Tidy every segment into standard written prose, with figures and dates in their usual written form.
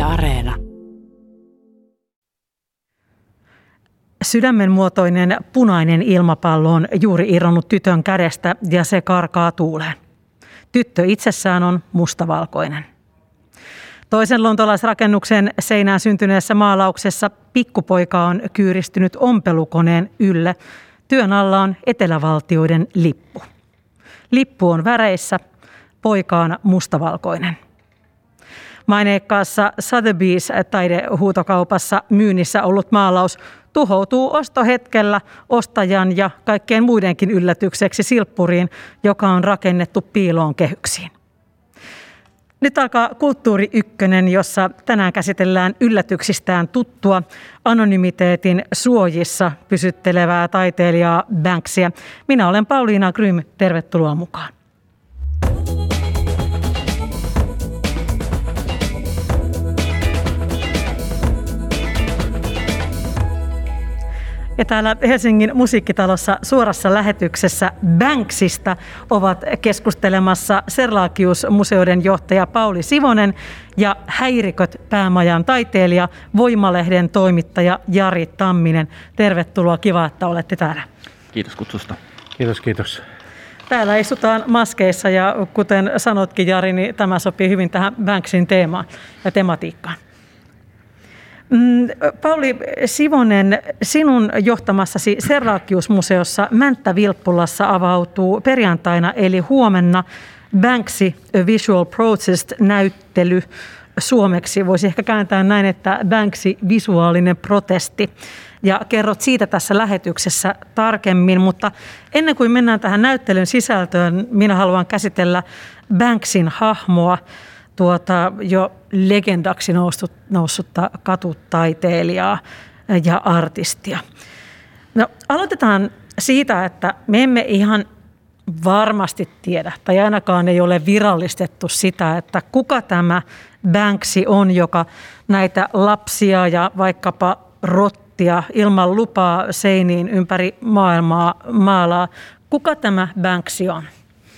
Areena. Sydämen muotoinen punainen ilmapallo on juuri irronnut tytön kädestä ja se karkaa tuuleen. Tyttö itsessään on mustavalkoinen. Toisen lontolaisrakennuksen seinään syntyneessä maalauksessa pikkupoika on kyyristynyt ompelukoneen ylle. Työn alla on etelävaltioiden lippu. Lippu on väreissä, poika on mustavalkoinen. Maineikkaassa Sotheby's taidehuutokaupassa myynnissä ollut maalaus tuhoutuu ostohetkellä ostajan ja kaikkien muidenkin yllätykseksi silppuriin, joka on rakennettu piiloon kehyksiin. Nyt alkaa Kulttuuri Ykkönen, jossa tänään käsitellään yllätyksistään tuttua anonymiteetin suojissa pysyttelevää taiteilijaa Banksyä. Minä olen Pauliina Grym, tervetuloa mukaan. Ja täällä Helsingin musiikkitalossa suorassa lähetyksessä Banksystä ovat keskustelemassa Serlachius-museoiden johtaja Pauli Sivonen ja Häiriköt päämajan taiteilija, Voima-lehden toimittaja Jari Tamminen. Tervetuloa, kiva, että olette täällä. Kiitos kutsusta. Kiitos. Täällä istutaan maskeissa ja kuten sanotkin Jari, niin tämä sopii hyvin tähän Banksyn teemaan ja tematiikkaan. Pauli Sivonen, sinun johtamassasi Serlachius-museossa Mänttä-Vilppulassa avautuu perjantaina eli huomenna Banksy A Visual Protest-näyttely. Suomeksi voisi ehkä kääntää näin, että Banksy visuaalinen protesti. Ja kerrot siitä tässä lähetyksessä tarkemmin, mutta ennen kuin mennään tähän näyttelyn sisältöön, minä haluan käsitellä Banksyn hahmoa. Jo legendaksi noussutta katutaiteilijaa ja artistia. No, aloitetaan siitä, että me emme ihan varmasti tiedä, tai ainakaan ei ole virallistettu sitä, että kuka tämä Banksy on, joka näitä lapsia ja vaikkapa rottia ilman lupaa seiniin ympäri maailmaa maalaa. Kuka tämä Banksy on?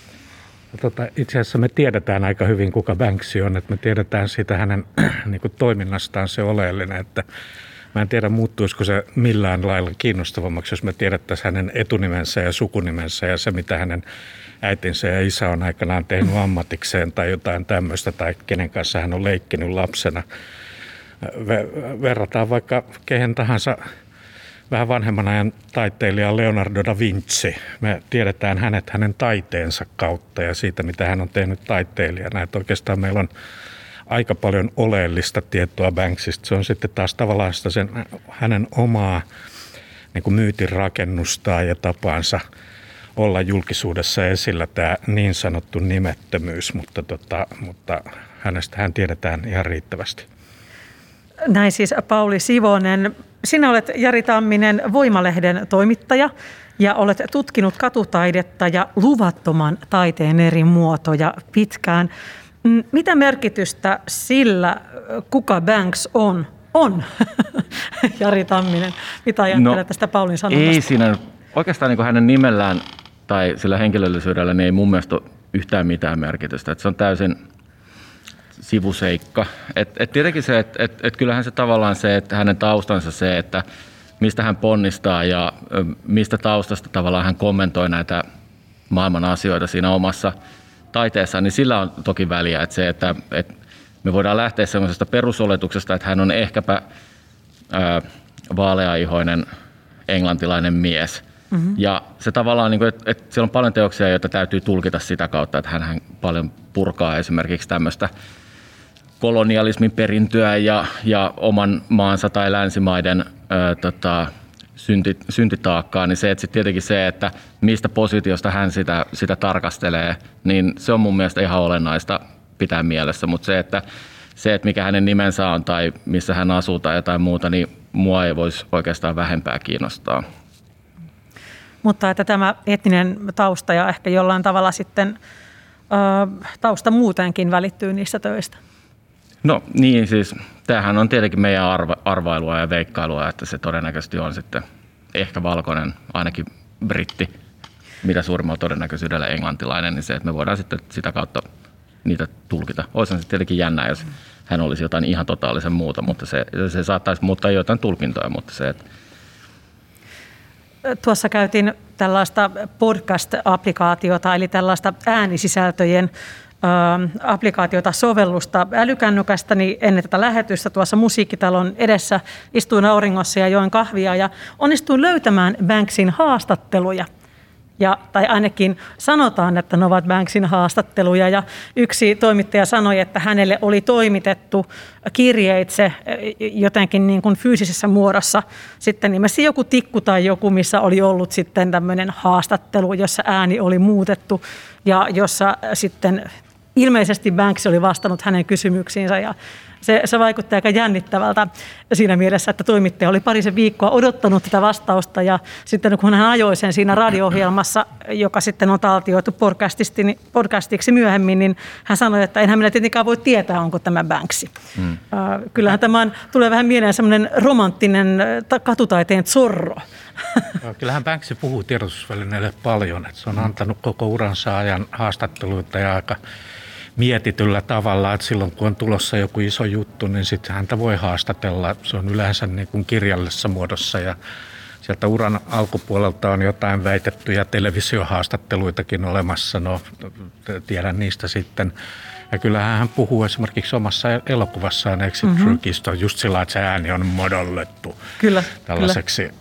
Itse asiassa me tiedetään aika hyvin, kuka Banksy on. Että me tiedetään siitä hänen niin kuin toiminnastaan se oleellinen. Että mä en tiedä, muuttuisiko se millään lailla kiinnostavammaksi, jos me tiedettäisiin hänen etunimensä ja sukunimensä ja se, mitä hänen äitinsä ja isä on aikanaan tehnyt ammatikseen tai jotain tämmöistä, tai kenen kanssa hän on leikkinyt lapsena. Verrataan vaikka kehen tahansa vähän vanhemman ajan taiteilija Leonardo da Vinci. Me tiedetään hänen taiteensa kautta ja siitä, mitä hän on tehnyt taiteilijana. Että oikeastaan meillä on aika paljon oleellista tietoa Banksystä. Se on sitten taas tavallaan sitä hänen omaa niin kuin myytin rakennustaan ja tapaansa olla julkisuudessa esillä, tämä niin sanottu nimettömyys, mutta hänestähän tiedetään ihan riittävästi. Näin siis Pauli Sivonen. Sinä olet, Jari Tamminen, Voima-lehden toimittaja ja olet tutkinut katutaidetta ja luvattoman taiteen eri muotoja pitkään. Mitä merkitystä sillä, kuka Banks on? Jari Tamminen, mitä ajattelet tästä Paulin sanomasta? Ei siinä oikeastaan niin hänen nimellään tai sillä henkilöllisyydellä niin ei mun mielestä ole yhtään mitään merkitystä. Että se on täysin sivuseikka. Et tietenkin se, että kyllähän se tavallaan se, että hänen taustansa se, että mistä hän ponnistaa ja mistä taustasta tavallaan hän kommentoi näitä maailman asioita siinä omassa taiteessaan, niin sillä on toki väliä. Että se, että me voidaan lähteä semmoisesta perusoletuksesta, että hän on ehkäpä vaaleaihoinen englantilainen mies. Mm-hmm. Ja se tavallaan, että siellä on paljon teoksia, joita täytyy tulkita sitä kautta, että hän paljon purkaa esimerkiksi tämmöistä kolonialismin perintöä ja oman maansa tai länsimaiden syntitaakkaa, niin se, että sitten tietenkin se, että mistä positiosta hän sitä tarkastelee, niin se on mun mielestä ihan olennaista pitää mielessä, mutta se, että mikä hänen nimensä on tai missä hän asuu tai jotain muuta, niin mua ei voisi oikeastaan vähempää kiinnostaa. Mutta että tämä etninen tausta ja ehkä jollain tavalla sitten tausta muutenkin välittyy niistä töistä. No niin, siis tämähän on tietenkin meidän arvailua ja veikkailua, että se todennäköisesti on sitten ehkä valkoinen, ainakin britti, mitä suurimmalla todennäköisyydellä englantilainen, niin se, että me voidaan sitten sitä kautta niitä tulkita. Olisi se tietenkin jännää, jos hän olisi jotain ihan totaalisen muuta, mutta se saattaisi muuttaa jotain tulkintoja, mutta se, että tuossa käytiin tällaista podcast-applikaatiota, eli tällaista äänisisältöjen applikaatiota, sovellusta älykännykästä, niin ennen tätä lähetystä tuossa Musiikkitalon edessä istuin auringossa ja join kahvia ja onnistuin löytämään Banksin haastatteluja. Tai ainakin sanotaan, että ne ovat Banksin haastatteluja. Ja yksi toimittaja sanoi, että hänelle oli toimitettu kirjeitse jotenkin niin kuin fyysisessä muodossa. Sitten ilmeisesti joku tikku tai joku, missä oli ollut sitten tämmöinen haastattelu, jossa ääni oli muutettu ja jossa sitten ilmeisesti Banks oli vastannut hänen kysymyksiinsä ja se vaikutti aika jännittävältä siinä mielessä, että toimittaja oli parisen viikkoa odottanut tätä vastausta ja sitten kun hän ajoi sen siinä radio-ohjelmassa, joka sitten on taltioitu podcastiksi myöhemmin, niin hän sanoi, että enhän minä tietenkään voi tietää, onko tämä Banksi. Kyllähän tämä tulee vähän mieleen semmoinen romanttinen katutaiteen Zorro. Kyllähän Banksi puhuu tiedotusvälineille paljon, että se on antanut koko uransa ajan haastatteluita ja aika mietityllä tavalla, että silloin kun on tulossa joku iso juttu, niin sitten häntä voi haastatella. Se on yleensä niin kuin kirjallisessa muodossa ja sieltä uran alkupuolelta on jotain väitettyjä televisiohaastatteluitakin olemassa. No, tiedän niistä sitten. Ja kyllähän hän puhuu esimerkiksi omassa elokuvassaan Exit Truckista just sillä, että se ääni on modollettu tällaiseksi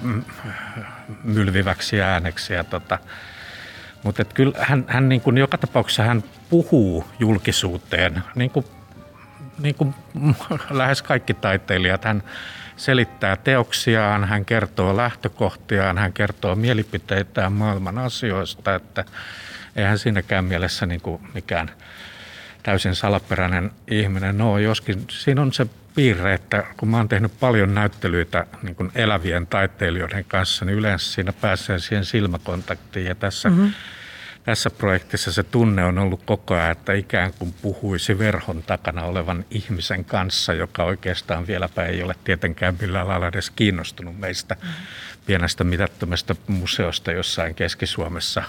mylviväksi ääneksi. Mutta kyllä hän niin kuin joka tapauksessa hän puhuu julkisuuteen, niin kuin lähes kaikki taiteilijat. Hän selittää teoksiaan, hän kertoo lähtökohtiaan, hän kertoo mielipiteitään maailman asioista, että eihän siinäkään mielessä niin kuin mikään täysin salaperäinen ihminen ole. Joskin siinä on se piirre, että kun mä oon tehnyt paljon näyttelyitä niin kuin elävien taiteilijoiden kanssa, niin yleensä siinä pääsee siihen silmäkontaktiin. Ja tässä projektissa se tunne on ollut koko ajan, että ikään kuin puhuisi verhon takana olevan ihmisen kanssa, joka oikeastaan vieläpä ei ole tietenkään millään lailla edes kiinnostunut meistä pienestä mitättömästä museosta jossain Keski-Suomessa.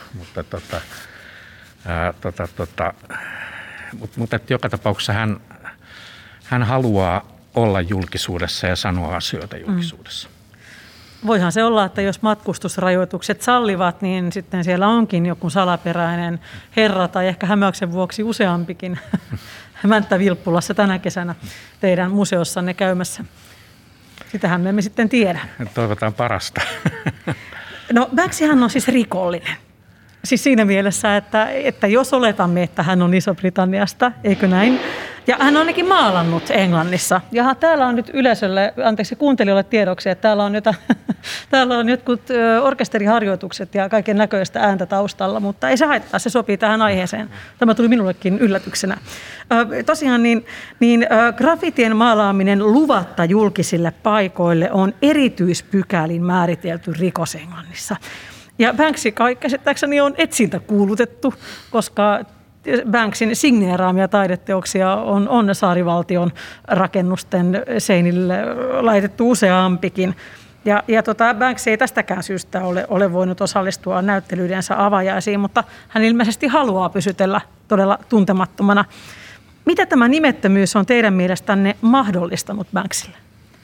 Mutta joka tapauksessa hän haluaa olla julkisuudessa ja sanoa asioita julkisuudessa. Voihan se olla, että jos matkustusrajoitukset sallivat, niin sitten siellä onkin joku salaperäinen herra tai ehkä hämäyksen vuoksi useampikin Mänttä Vilppulassa tänä kesänä teidän museossanne käymässä. Sitähän me emme sitten tiedä. Toivotaan parasta. No Banksihan on siis rikollinen. Siis siinä mielessä, että jos oletamme, että hän on Iso-Britanniasta, eikö näin? Ja hän on ainakin maalannut Englannissa. Ja täällä on nyt yleisölle, kuuntelijoille tiedoksi, että täällä on jotkut orkesteriharjoitukset ja kaiken näköistä ääntä taustalla, mutta ei se haittaa, se sopii tähän aiheeseen. Tämä tuli minullekin yllätyksenä. Tosiaan graffitien maalaaminen luvatta julkisille paikoille on erityispykälin määritelty rikos Englannissa. Ja Banksy käsittääkseni on etsintäkuulutettu, koska Banksin signeeraamia taideteoksia on saarivaltion rakennusten seinille laitettu useampikin. Ja Banksy ei tästäkään syystä ole voinut osallistua näyttelyidensä avajaisiin, mutta hän ilmeisesti haluaa pysytellä todella tuntemattomana. Mitä tämä nimettömyys on teidän mielestänne mahdollistanut Banksille?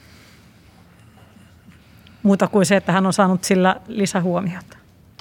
Muuta kuin se, että hän on saanut sillä lisähuomiota.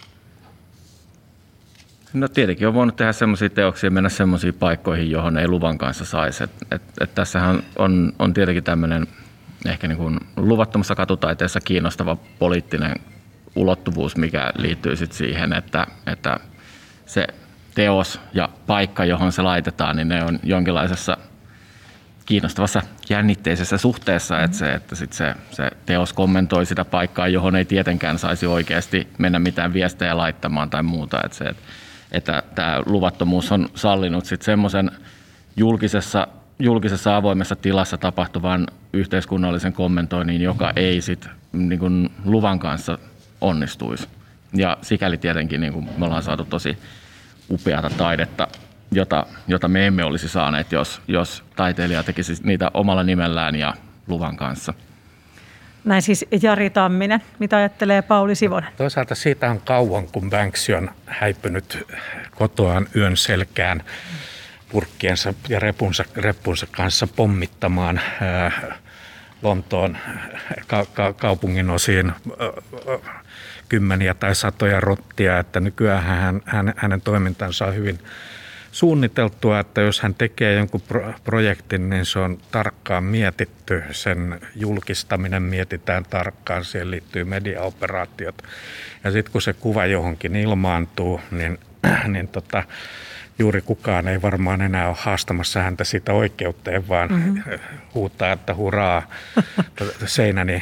No tietenkin on voinut tehdä semmoisia teoksia ja mennä semmoisiin paikkoihin, johon ei luvan kanssa saisi. Tässähän on tietenkin tämmöinen ehkä niin kuin luvattomassa katutaiteessa kiinnostava poliittinen ulottuvuus, mikä liittyy sitten siihen, että se teos ja paikka, johon se laitetaan, niin ne on jonkinlaisessa kiinnostavassa jännitteisessä suhteessa, että se teos kommentoi sitä paikkaa, johon ei tietenkään saisi oikeasti mennä mitään viestejä laittamaan tai muuta. Että tämä luvattomuus on sallinut sitten semmoisen julkisessa avoimessa tilassa tapahtuvan yhteiskunnallisen kommentoinnin, joka ei sitten niin kuin luvan kanssa onnistuisi. Ja sikäli tietenkin niin kuin me ollaan saatu tosi upeata taidetta, jota me emme olisi saaneet, jos taiteilija tekisi niitä omalla nimellään ja luvan kanssa. Näin siis Jari Tamminen. Mitä ajattelee Pauli Sivonen? Toisaalta siitä on kauan, kun Banksy on häipynyt kotoaan yön selkään. purkkiensa ja reppunsa kanssa pommittamaan Lontoon kaupungin osiin kymmeniä tai satoja rottia, että nykyään hänen toimintansa on hyvin suunniteltua, että jos hän tekee jonkun projektin, niin se on tarkkaan mietitty, sen julkistaminen mietitään tarkkaan, siihen liittyy mediaoperaatiot. Ja sitten kun se kuva johonkin ilmaantuu, niin juuri kukaan ei varmaan enää ole haastamassa häntä siitä oikeuteen, vaan huutaa, että hurraa, seinäni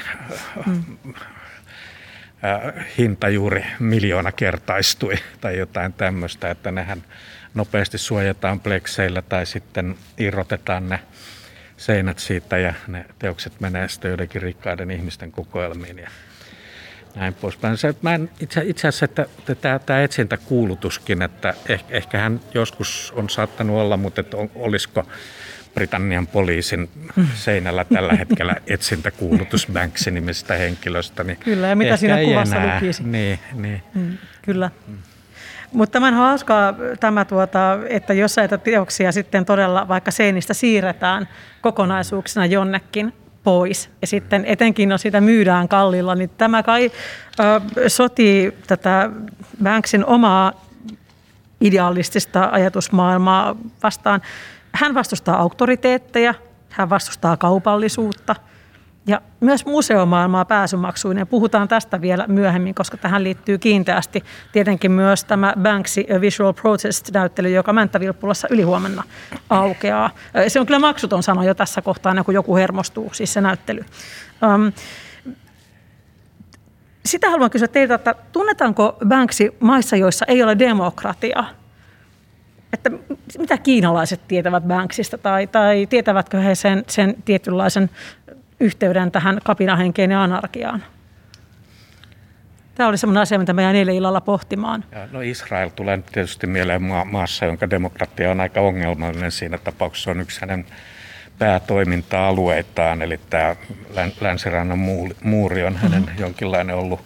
hinta juuri 1 kertaistui tai jotain tämmöistä, että nehän nopeasti suojataan plekseillä tai sitten irrotetaan ne seinät siitä ja ne teokset menee sitten joidenkin rikkaiden ihmisten kokoelmiin ja näin poispäin. Itse asiassa, että tämä etsintäkuulutuskin, että ehkä hän joskus on saattanut olla, mutta että olisiko Britannian poliisin seinällä tällä hetkellä etsintäkuulutus Banksy-nimisestä henkilöstä. Niin kyllä, ja mitä siinä kuvassa lukisi. Niin. Kyllä. Mutta tämän hauskaa tämä, että jos näitä teoksia sitten todella vaikka seinistä siirretään kokonaisuuksina jonnekin pois ja sitten etenkin jos sitä myydään kalliilla, niin tämä kai sotii tätä Banksyn omaa idealistista ajatusmaailmaa vastaan. Hän vastustaa auktoriteetteja, hän vastustaa kaupallisuutta ja myös museomaailmaa pääsymaksuinen. Puhutaan tästä vielä myöhemmin, koska tähän liittyy kiinteästi tietenkin myös tämä Banksy A Visual Protest-näyttely, joka Mänttä-Vilppulassa ylihuomenna aukeaa. Se on kyllä maksuton sana jo tässä kohtaa, kun joku hermostuu, siis se näyttely. Sitä haluan kysyä teiltä, että tunnetaanko Banksy maissa, joissa ei ole demokratiaa? Että mitä kiinalaiset tietävät Banksysta tai tietävätkö he sen tietynlaisen yhteyden tähän kapinahenkeen ja anarkiaan? Tämä oli sellainen asia, mitä me jäin eilen illalla pohtimaan. No Israel tulee tietysti mieleen maassa, jonka demokratia on aika ongelmallinen. Siinä tapauksessa on yksi hänen päätoiminta-alueitaan, eli tämä Länsirannan muuri on hänen jonkinlainen ollut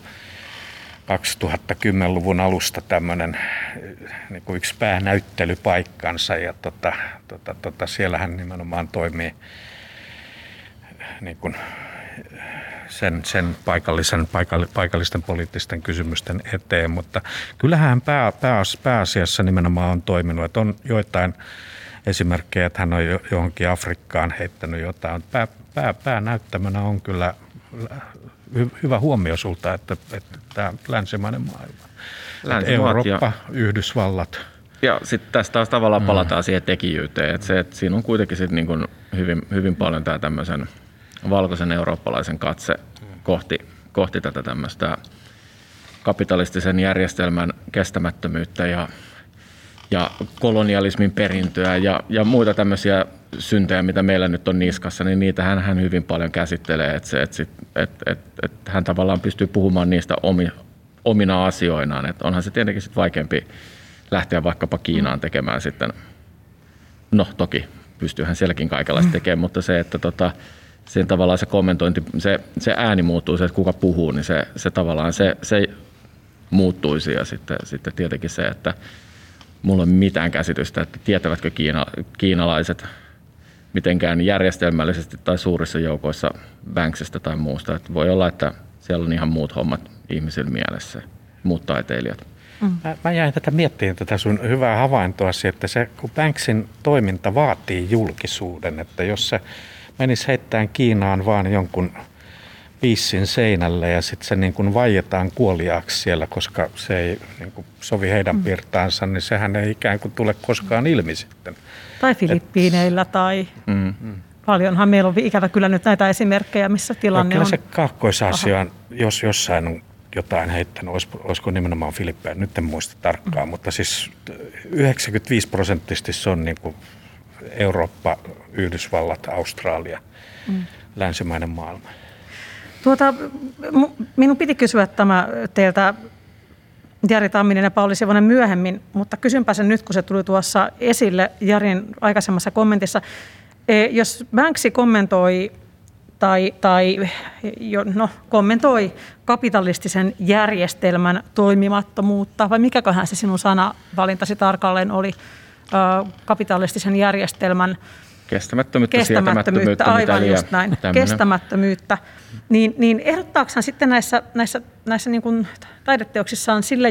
2010-luvun alusta tämmöinen niin kuin yksi päänäyttelypaikkansa ja siellä hän nimenomaan toimii niin kuin sen paikallisten poliittisten kysymysten eteen, mutta kyllähän pääasiassa nimenomaan on toiminut, että on joitain esimerkkejä, että hän on johonkin Afrikkaan heittänyt jotain. Päänäyttämönä on kyllä hyvä huomio sulta, että tämä länsimainen maailma. Eurooppa, Yhdysvallat. Ja sitten tästä taas tavallaan palataan siihen tekijyyteen, että siinä on kuitenkin sit niin kuin hyvin paljon tämä tämmöisen valkoisen eurooppalaisen katse kohti tätä tämmöistä kapitalistisen järjestelmän kestämättömyyttä ja kolonialismin perintöä ja muita tämmöisiä syntejä, mitä meillä nyt on niskassa, niin niitä hän hyvin paljon käsittelee, että hän tavallaan pystyy puhumaan niistä omina asioinaan. Että onhan se tietenkin sit vaikeampi lähteä vaikkapa Kiinaan tekemään sitten, no toki pystyyhän sielläkin kaikenlaista tekemään, mutta se, että sen tavallaan se kommentointi, se ääni muuttuu, se, että kuka puhuu, niin se tavallaan se muuttuisi ja sitten tietenkin se, että mulla ei ole mitään käsitystä, että tietävätkö kiinalaiset mitenkään järjestelmällisesti tai suurissa joukoissa Banksysta tai muusta. Että voi olla, että siellä on ihan muut hommat ihmisillä mielessä, muut taiteilijat. Mä jäin miettimään tätä sun hyvää havaintoa, että se, kun Banksyn toiminta vaatii julkisuuden, että jos se menisi heittämään Kiinaan vaan jonkun piissin seinälle ja sitten se niin kuin vaietaan kuoliaaksi siellä, koska se ei niin kuin sovi heidän pirtaansa, niin sehän ei ikään kuin tule koskaan ilmi sitten. Tai Filippiineillä tai paljonhan meillä on ikävä kyllä nyt näitä esimerkkejä, missä tilanne kyllä on. Kyllä se Kaakkois-Aasia, jos jossain on jotain heittänyt, olisiko nimenomaan Filippiin, nyt en muista tarkkaan, mutta siis 95% se on niin kuin Eurooppa, Yhdysvallat, Australia, länsimainen maailma. Minun piti kysyä tämä teiltä, Jari Tamminen ja Pauli Sivonen myöhemmin, mutta kysynpä sen nyt, kun se tuli tuossa esille Jarin aikaisemmassa kommentissa. Jos Banksy kommentoi kommentoi kapitalistisen järjestelmän toimimattomuutta, vai mikäköhän se sinun sanavalintasi tarkalleen oli, kapitalistisen järjestelmän kestämättömyyttä, sietämättömyyttä, aivan just näin, kestämättömyyttä, niin ehdottaako hän sitten näissä niin kuin taideteoksissaan sille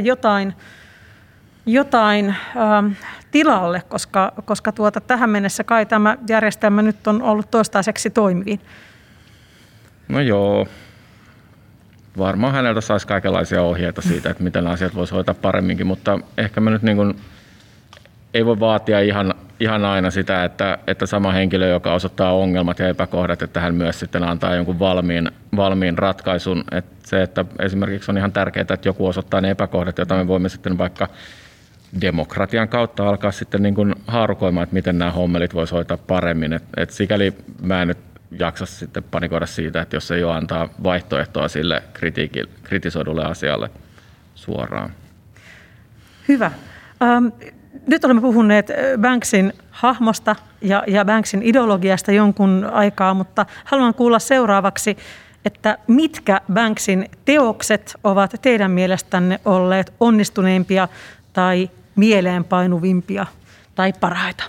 jotain tilalle, koska tähän mennessä kai tämä järjestelmä nyt on ollut toistaiseksi toimivin? No joo, varmaan häneltä saisi kaikenlaisia ohjeita siitä, että miten asiat voisi hoitaa paremminkin, mutta ehkä me nyt niin kuin ei voi vaatia ihan aina sitä, että sama henkilö, joka osoittaa ongelmat ja epäkohdat, että hän myös sitten antaa jonkun valmiin ratkaisun. Että esimerkiksi on ihan tärkeää, että joku osoittaa ne epäkohdat, joita me voimme sitten vaikka demokratian kautta alkaa sitten niin kuin haarukoimaan, että miten nämä hommelit voisi hoitaa paremmin. Et sikäli mä en nyt jaksa sitten panikoida siitä, että jos ei ole antaa vaihtoehtoa sille kritisoidulle asialle suoraan. Hyvä. Nyt olemme puhuneet Banksin hahmosta ja Banksin ideologiasta jonkun aikaa, mutta haluan kuulla seuraavaksi, että mitkä Banksin teokset ovat teidän mielestänne olleet onnistuneimpia tai mieleenpainuvimpia tai parhaita?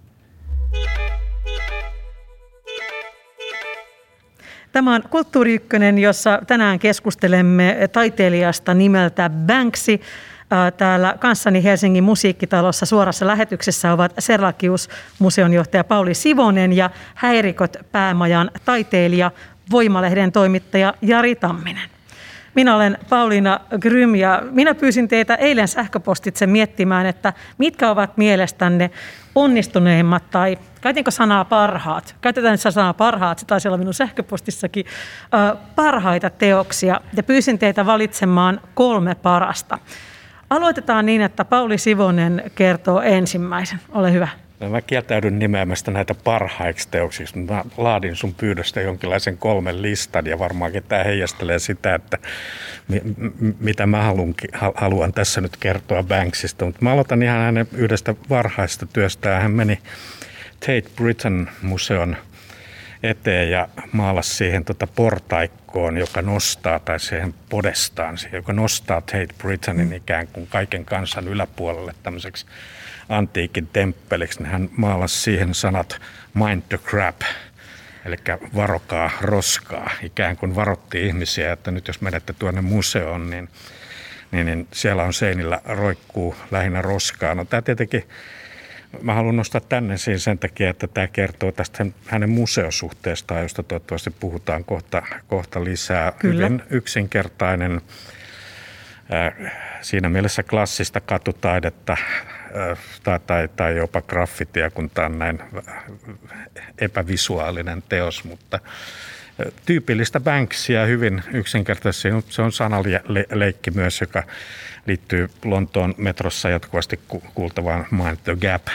Tämä on Kulttuuri Ykkönen, jossa tänään keskustelemme taiteilijasta nimeltä Banksy. Täällä kanssani Helsingin musiikkitalossa suorassa lähetyksessä ovat Serlachius-museon johtaja Pauli Sivonen ja Häirikot päämajan taiteilija, Voima-lehden toimittaja Jari Tamminen. Minä olen Pauliina Grym ja minä pyysin teitä eilen sähköpostitse miettimään, että mitkä ovat mielestänne onnistuneimmat tai käytinkö sanaa parhaat? Käytetään sanaa parhaat, se taisi olla minun sähköpostissakin, parhaita teoksia ja pyysin teitä valitsemaan 3 parasta. Aloitetaan niin, että Pauli Sivonen kertoo ensimmäisen. Ole hyvä. Mä kieltäydyn nimeämästä näitä parhaiksi teoksiksi. Mä laadin sun pyydöstä jonkinlaisen 3 listan ja varmaankin tämä heijastelee sitä, että mitä mä haluan tässä nyt kertoa Banksista. Mutta mä aloitan ihan hänen yhdestä varhaisesta työstään. Hän meni Tate Britain museon eteen ja maalasi siihen portaikkoon, joka nostaa, tai siihen podestaan, joka nostaa Tate Britain ikään kuin kaiken kansan yläpuolelle tämmöiseksi antiikin temppeliksi. Hän maalasi siihen sanat mind the crap, eli varokaa roskaa, ikään kuin varoitti ihmisiä, että nyt jos menette tuonne museoon, niin siellä on seinillä roikkuu lähinnä roskaa. No tämä tietenkin, mä haluan nostaa tänne siinä sen takia, että tämä kertoo tästä hänen museosuhteestaan, josta toivottavasti puhutaan kohta lisää. Kyllä. Hyvin yksinkertainen, siinä mielessä klassista katutaidetta tai jopa graffitia, kun tämä on näin epävisuaalinen teos, mutta tyypillistä Banksia hyvin yksinkertaisesti. Se on sanaleikki myös, joka liittyy Lontoon metrossa jatkuvasti kuultavaan Mind the Gap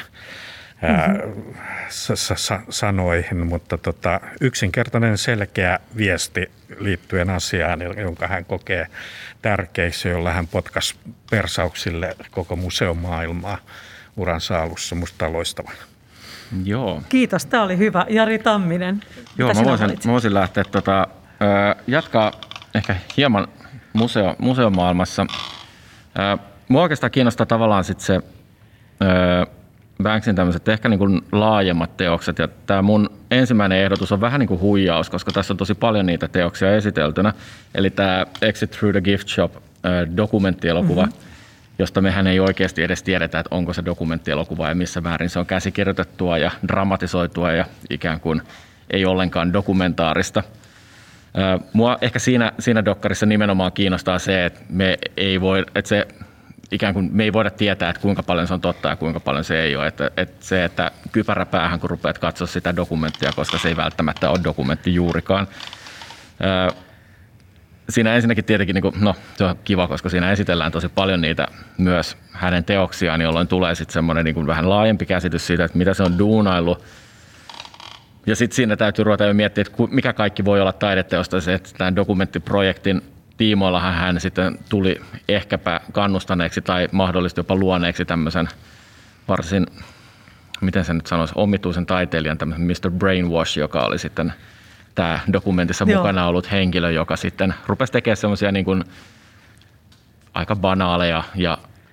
sanoihin, mutta yksinkertainen selkeä viesti liittyen asiaan, jonka hän kokee tärkeiksi, jolla hän potkasi persauksille koko museomaailmaa uransa alussa. Musta on loistava. Joo. Kiitos, tämä oli hyvä. Jari Tamminen. Joo, mä voisin lähteä jatkaa ehkä hieman museomaailmassa. Mua oikeastaan kiinnostaa tavallaan sit se Banksin tämmöiset ehkä niin kuin laajemmat teokset. Ja tämä mun ensimmäinen ehdotus on vähän niin kuin huijaus, koska tässä on tosi paljon niitä teoksia esiteltynä. Eli tämä Exit Through the Gift Shop dokumenttielokuva, josta mehän ei oikeasti edes tiedetä, että onko se dokumenttielokuva ja missä määrin se on käsikirjoitettua ja dramatisoitua ja ikään kuin ei ollenkaan dokumentaarista. Mua ehkä siinä dokkarissa nimenomaan kiinnostaa se, että me ei voida tietää, että kuinka paljon se on totta ja kuinka paljon se ei ole. Että se, että kypärä päähän, kun rupeat katsoa sitä dokumenttia, koska se ei välttämättä ole dokumentti juurikaan. Siinä ensinnäkin tietenkin, se on kiva, koska siinä esitellään tosi paljon niitä myös hänen teoksiaan, jolloin tulee sitten semmoinen vähän laajempi käsitys siitä, että mitä se on duunaillut. Ja sitten siinä täytyy ruveta jo miettiä, että mikä kaikki voi olla taideteosta. Se, että tämän dokumenttiprojektin tiimoillahan hän sitten tuli ehkäpä kannustaneeksi tai mahdollisesti jopa luoneeksi tämmöisen varsin, miten se nyt sanoisi, omituisen taiteilijan, tämmöisen Mr. Brainwash, joka oli sitten tämä dokumentissa mukana ollut henkilö, joka sitten rupesi tekemään semmoisia niin kuin aika banaaleja ja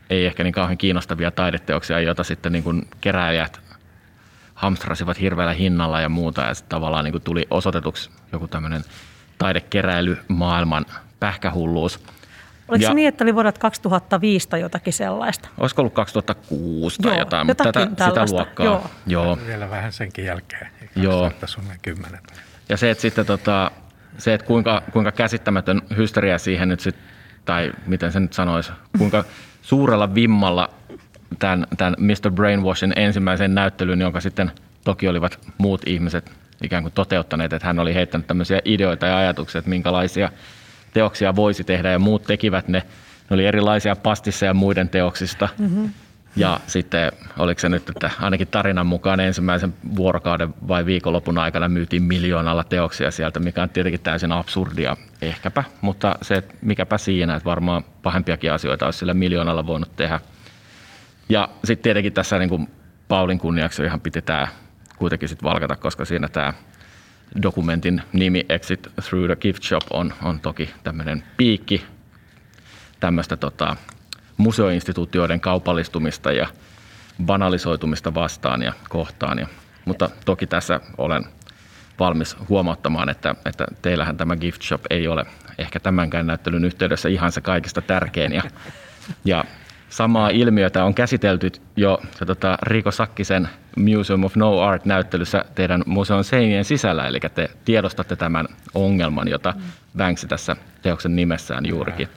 ei ehkä niin kauhean kiinnostavia taideteoksia, joita sitten niin kuin keräilijät hamstrasivat hirveällä hinnalla ja muuta. Ja sitten tavallaan niin kuin tuli osoitetuksi joku tämmöinen taidekeräilymaailman pähkähulluus. Oliko se niin, että oli vuodet 2005 tai jotakin sellaista? Olisiko ollut 2006 tai jotain, mutta sitä luokkaa. Joo. Vielä vähän senkin jälkeen, 2010. Ja se, että sitten se, että kuinka käsittämätön hysteria siihen nyt sitten, tai miten se nyt sanoisi, kuinka suurella vimmalla tämän Mr. Brainwashin ensimmäisen näyttelyn, jonka sitten toki olivat muut ihmiset ikään kuin toteuttaneet, että hän oli heittänyt tämmöisiä ideoita ja ajatuksia, että minkälaisia teoksia voisi tehdä ja muut tekivät ne. Ne oli erilaisia pastisseja muiden teoksista. Mm-hmm. Ja sitten oliko se nyt, että ainakin tarinan mukaan ensimmäisen vuorokauden vai viikonlopun aikana myytiin 1 miljoonalla teoksia sieltä, mikä on tietenkin täysin absurdia ehkäpä. Mutta se, että mikäpä siinä, että varmaan pahempiakin asioita olisi sillä 1 miljoonalla voinut tehdä. Ja sitten tietenkin tässä niin kuin Paulin kunniaksi ihan piti tämä kuitenkin sitten valkata, koska siinä tämä dokumentin nimi Exit Through the Gift Shop on toki tämmöinen piikki tämmöistä museoinstituutioiden kaupallistumista ja banalisoitumista vastaan ja kohtaan. Mutta toki tässä olen valmis huomauttamaan, että teillähän tämä gift shop ei ole ehkä tämänkään näyttelyn yhteydessä ihan se kaikista tärkein. Ja samaa ilmiötä on käsitelty jo Riiko Sakkisen Museum of No Art-näyttelyssä teidän museon seinien sisällä, eli te tiedostatte tämän ongelman, jota Banksy tässä teoksen nimessään juurikin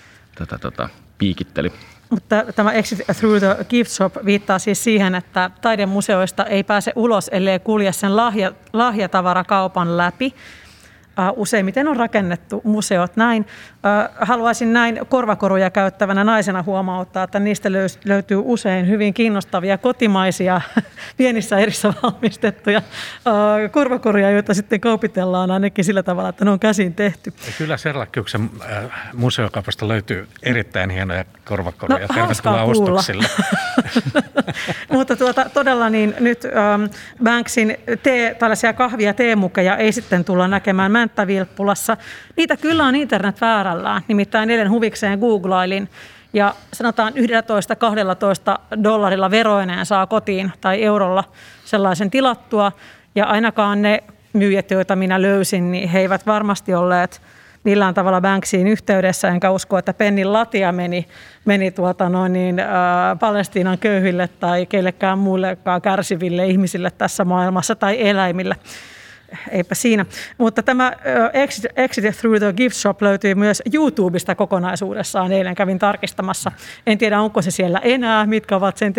piikitteli. Mutta tämä Exit Through the Gift Shop viittaa siis siihen, että taidemuseoista ei pääse ulos, ellei kulje sen lahjatavarakaupan läpi. Useimmiten on rakennettu museot näin. Haluaisin näin korvakoruja käyttävänä naisena huomauttaa, että niistä löytyy usein hyvin kiinnostavia kotimaisia pienissä erissä valmistettuja korvakoruja, joita sitten kaupitellaan ainakin sillä tavalla, että ne on käsin tehty. Ja kyllä Serlakkiuksen museokaupasta löytyy erittäin hienoja korvakoruja. No, hauskaa kuulla. Mutta todella niin nyt Banksyn tällaisia kahvia ja teemukeja ei sitten tulla näkemään Mänttävilppulassa. Niitä kyllä on internet-väärällään, nimittäin eilen huvikseen googlailin ja sanotaan $11-12 veroineen saa kotiin tai eurolla sellaisen tilattua ja ainakaan ne myyjät, joita minä löysin, niin he eivät varmasti olleet millään tavalla Banksyin yhteydessä, enkä usko, että pennin latia meni Palestiinan köyhille tai kellekään muillekaan kärsiville ihmisille tässä maailmassa tai eläimille. Eipä siinä. Mutta tämä Exit Through the Gift Shop löytyy myös YouTubesta kokonaisuudessaan. Eilen kävin tarkistamassa. En tiedä, onko se siellä enää, mitkä ovat sen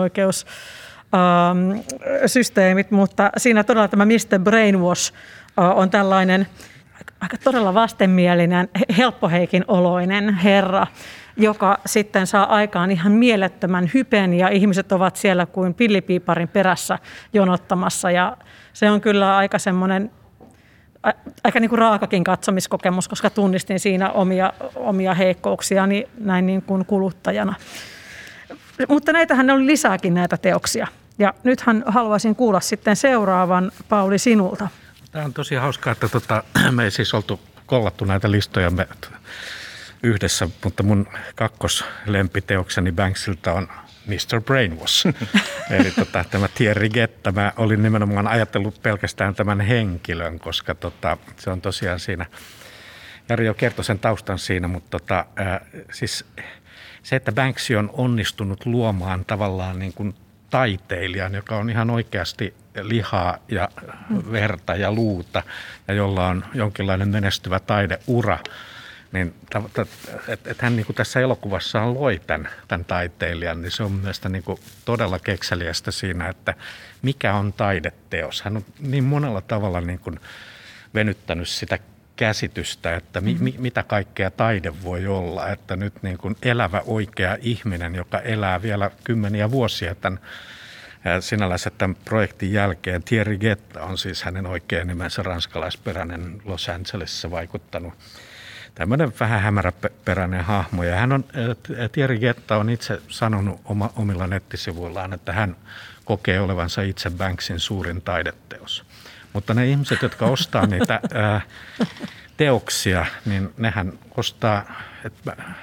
tekijänoikeussysteemit, mutta siinä todella tämä Mr. Brainwash on tällainen aika todella vastenmielinen, helppoheikin oloinen herra, joka sitten saa aikaan ihan mielettömän hypen ja ihmiset ovat siellä kuin pillipiiparin perässä jonottamassa ja se on kyllä aika semmoinen, aika niin kuin raakakin katsomiskokemus, koska tunnistin siinä omia heikkouksiani näin niin kuin kuluttajana. Mutta näitähän oli lisääkin näitä teoksia ja nythän haluaisin kuulla sitten seuraavan, Pauli, sinulta. Tämä on tosi hauskaa, että me ei siis oltu kollattu näitä listoja yhdessä, mutta mun kakkoslempiteokseni Banksilta on Mr. Brainwash. Eli tämä Thierry Guetta, mä olin nimenomaan ajatellut pelkästään tämän henkilön, koska se on tosiaan siinä, Jari jo kertoi sen taustan siinä, mutta siis se, että Banksy on onnistunut luomaan tavallaan niin kuin taiteilijan, joka on ihan oikeasti lihaa ja verta ja luuta ja jolla on jonkinlainen menestyvä taideura, niin että hän niin kuin tässä elokuvassaan loi tämän taiteilijan, niin se on mielestäni niin kuin todella kekseliästä siinä, että mikä on taideteos. Hän on niin monella tavalla niin kuin venyttänyt sitä käsitystä, että mitä kaikkea taide voi olla, että nyt niin kuin elävä oikea ihminen, joka elää vielä kymmeniä vuosia sinällänsä tämän projektin jälkeen. Thierry Guetta on siis hänen oikea nimensä, ranskalaisperäinen, Los Angelesissa vaikuttanut tämmöinen vähän hämäräperäinen hahmo. Ja Thierry Guetta on itse sanonut omilla nettisivuillaan, että hän kokee olevansa itse Banksyn suurin taideteos. Mutta ne ihmiset, jotka ostaa niitä teoksia, niin nehän ostaa, että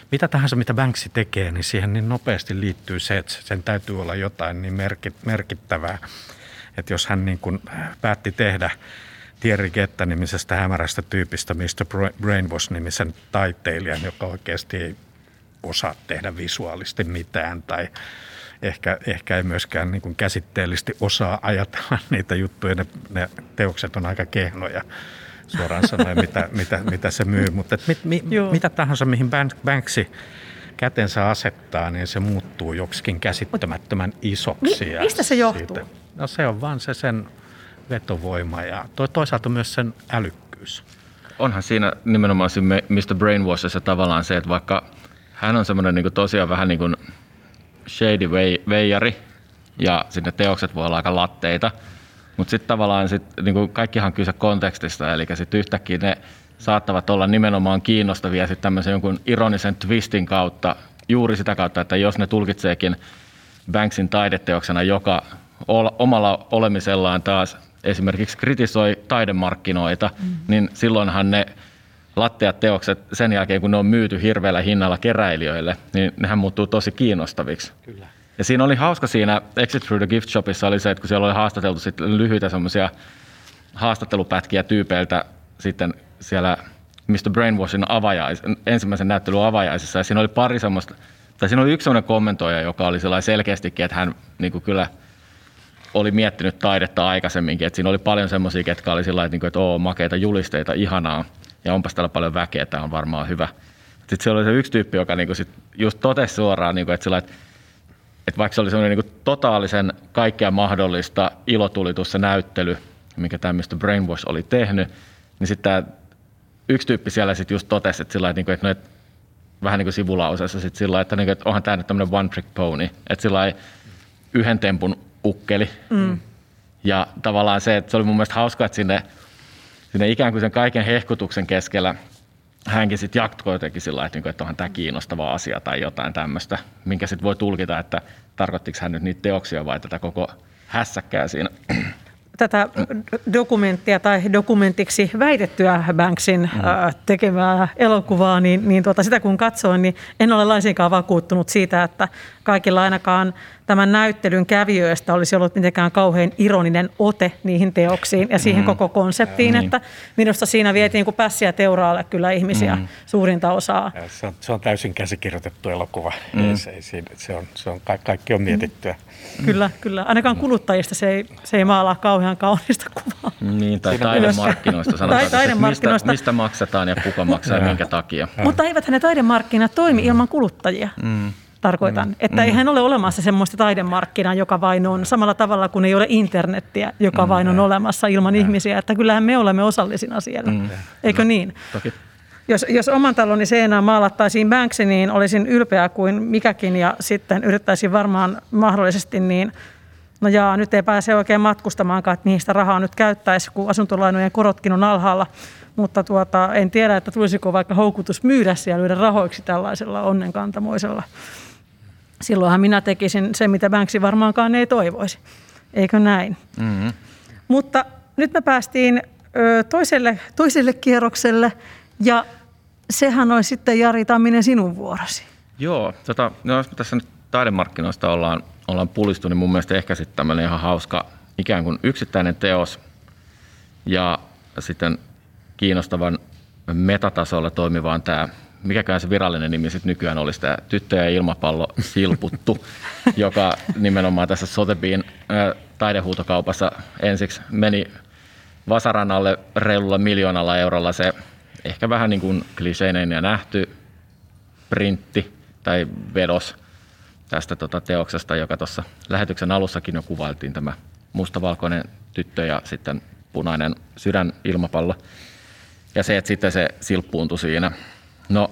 mitä tahansa, mitä Banksy tekee, niin siihen niin nopeasti liittyy se, että sen täytyy olla jotain niin merkittävää. Että jos hän niin kuin päätti tehdä Thierry Guetta-nimisestä hämärästä tyypistä Mr. Brainwash-nimisen taiteilijan, joka oikeasti ei osaa tehdä visuaalisesti mitään tai ehkä ei myöskään niin kuin käsitteellisesti osaa ajatella niitä juttuja. Ne teokset on aika kehnoja suoraan sanoen, mitä se myy. Mutta mitä tahansa, mihin Banksy kätensä asettaa, niin se muuttuu joksikin käsittämättömän isoksi. Mistä se johtuu? No se on vaan se sen vetovoima ja toisaalta myös sen älykkyys. Onhan siinä nimenomaan siinä Mr. Brainwashissa tavallaan se, että vaikka hän on semmoinen niin kuin tosiaan vähän niin kuin shady veijari ja sitten teokset voi olla aika latteita, mutta sitten tavallaan niin kuin kaikkihan on kyse kontekstista, eli sitten yhtäkkiä ne saattavat olla nimenomaan kiinnostavia sitten tämmöisen jonkun ironisen twistin kautta, juuri sitä kautta, että jos ne tulkitseekin Banksyn taideteoksena, joka omalla olemisellaan taas esimerkiksi kritisoi taidemarkkinoita, niin silloinhan ne latteat teokset sen jälkeen, kun ne on myyty hirveällä hinnalla keräilijöille, niin nehän muuttuu tosi kiinnostaviksi. Kyllä. Ja siinä oli hauska siinä Exit Through the Gift Shopissa oli se, että kun siellä oli haastateltu sitten lyhyitä semmoisia haastattelupätkiä tyypeiltä sitten siellä Mr. Brainwashin ensimmäisen näyttelyn avajaisissa, ja siinä oli pari semmoista, tai siinä oli yksi semmoinen kommentoija, joka oli sellainen selkeästikin, että hän niin kuin kyllä oli miettinyt taidetta aikaisemminkin, että siinä oli paljon semmoisia, ketkä oli sillä tavalla, että makeita julisteita, ihanaa, ja onpas täällä paljon väkeä, tämä on varmaan hyvä. Sitten siellä oli se yksi tyyppi, joka niinku sit just totesi suoraan, että, sillä, että vaikka se oli semmoinen niinku totaalisen kaikkea mahdollista ilotulitus se näyttely, mikä tämä Mr. Brainwash oli tehnyt, niin sitten tämä yksi tyyppi siellä sitten just totesi, että, sillä, että vähän niin kuin sivulauseessa sitten sillä, että onhan tämä nyt tämmöinen one trick pony, että sillä yhden tempun ukkeli. Ja tavallaan se, että se oli mun mielestä hauska, että sinne ikään kuin sen kaiken hehkutuksen keskellä hänkin sitten jatkoi jotenkin sillä, että onhan tämä kiinnostava asia tai jotain tämmöistä, minkä sitten voi tulkita, että tarkoittiko hän nyt niitä teoksia vai tätä koko hässäkkää siinä. Tätä dokumenttia tai dokumentiksi väitettyä Banksyn tekemää elokuvaa, niin sitä kun katsoin, niin en ole laisinkaan vakuuttunut siitä, että kaikilla ainakaan tämän näyttelyn kävijöistä olisi ollut mitenkään kauhean ironinen ote niihin teoksiin ja siihen koko konseptiin, että minusta siinä vietiin kuin pässiä teuraalle kyllä ihmisiä suurinta osaa. Se on täysin käsikirjoitettu elokuva. Kaikki on mietittyä. Kyllä. Ainakaan kuluttajista se ei maalaa kauhean kaunista kuvaa. Niin, tai taidemarkkinoista sanotaan, että mistä maksetaan ja kuka maksaa ja minkä takia. Mutta eiväthän ne taidemarkkinat toimi ilman kuluttajia. Tarkoitan, että eihän ole olemassa semmoista taidemarkkinaa, joka vain on samalla tavalla kuin ei ole internettiä, joka vain on olemassa ilman ihmisiä. Että kyllähän me olemme osallisina siellä. Eikö niin? Toki. Jos oman taloni seinään maalattaisiin Banksy, niin olisin ylpeä kuin mikäkin ja sitten yrittäisin varmaan mahdollisesti niin, nyt ei pääse oikein matkustamaankaan, että mihin sitä rahaa nyt käyttäisi, kun asuntolainojen korotkin on alhaalla. Mutta en tiedä, että tulisiko vaikka houkutus myydä ja lyödä rahoiksi tällaisella onnenkantamoisella. Silloinhan minä tekisin se, mitä Banksy varmaankaan ei toivoisi. Eikö näin? Mutta nyt me päästiin toiselle kierrokselle ja sehän on sitten Jari Tamminen sinun vuorosi. Joo, jos tässä nyt taidemarkkinoista ollaan pulistu, niin mun mielestä ehkä sitten tämmöinen ihan hauska ikään kuin yksittäinen teos ja sitten kiinnostavan metatasolla toimivaan tämä, mikäkään se virallinen nimi sitten nykyään olisi tämä Tyttö ja ilmapallo silputtu, joka nimenomaan tässä Sotheby'n taidehuutokaupassa ensiksi meni vasaran alle reilulla 1 miljoonalla eurolla se ehkä vähän niin kuin kliseinen ja nähty printti tai vedos tästä teoksesta, joka tuossa lähetyksen alussakin jo kuvailtiin, tämä mustavalkoinen tyttö ja sitten punainen sydän ilmapallo. Ja se, että sitten se silppuuntui siinä. No,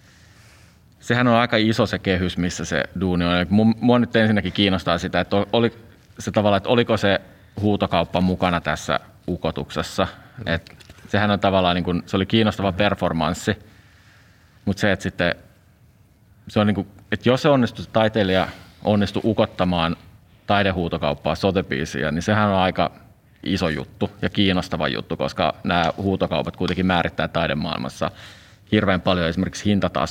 sehän on aika iso se kehys, missä se duuni on. Mua nyt ensinnäkin kiinnostaa sitä, että oliko se huutokauppa mukana tässä ukotuksessa. Et sehän on tavallaan, niin kuin, se oli kiinnostava performanssi, mutta se, että sitten, se on niin kuin, että jos se taiteilija onnistui ukottamaan taidehuutokauppaa Sotheby'siä, niin sehän on aika iso juttu ja kiinnostava juttu, koska nämä huutokaupat kuitenkin määrittää taidemaailmassa hirveän paljon esimerkiksi hintatasoa.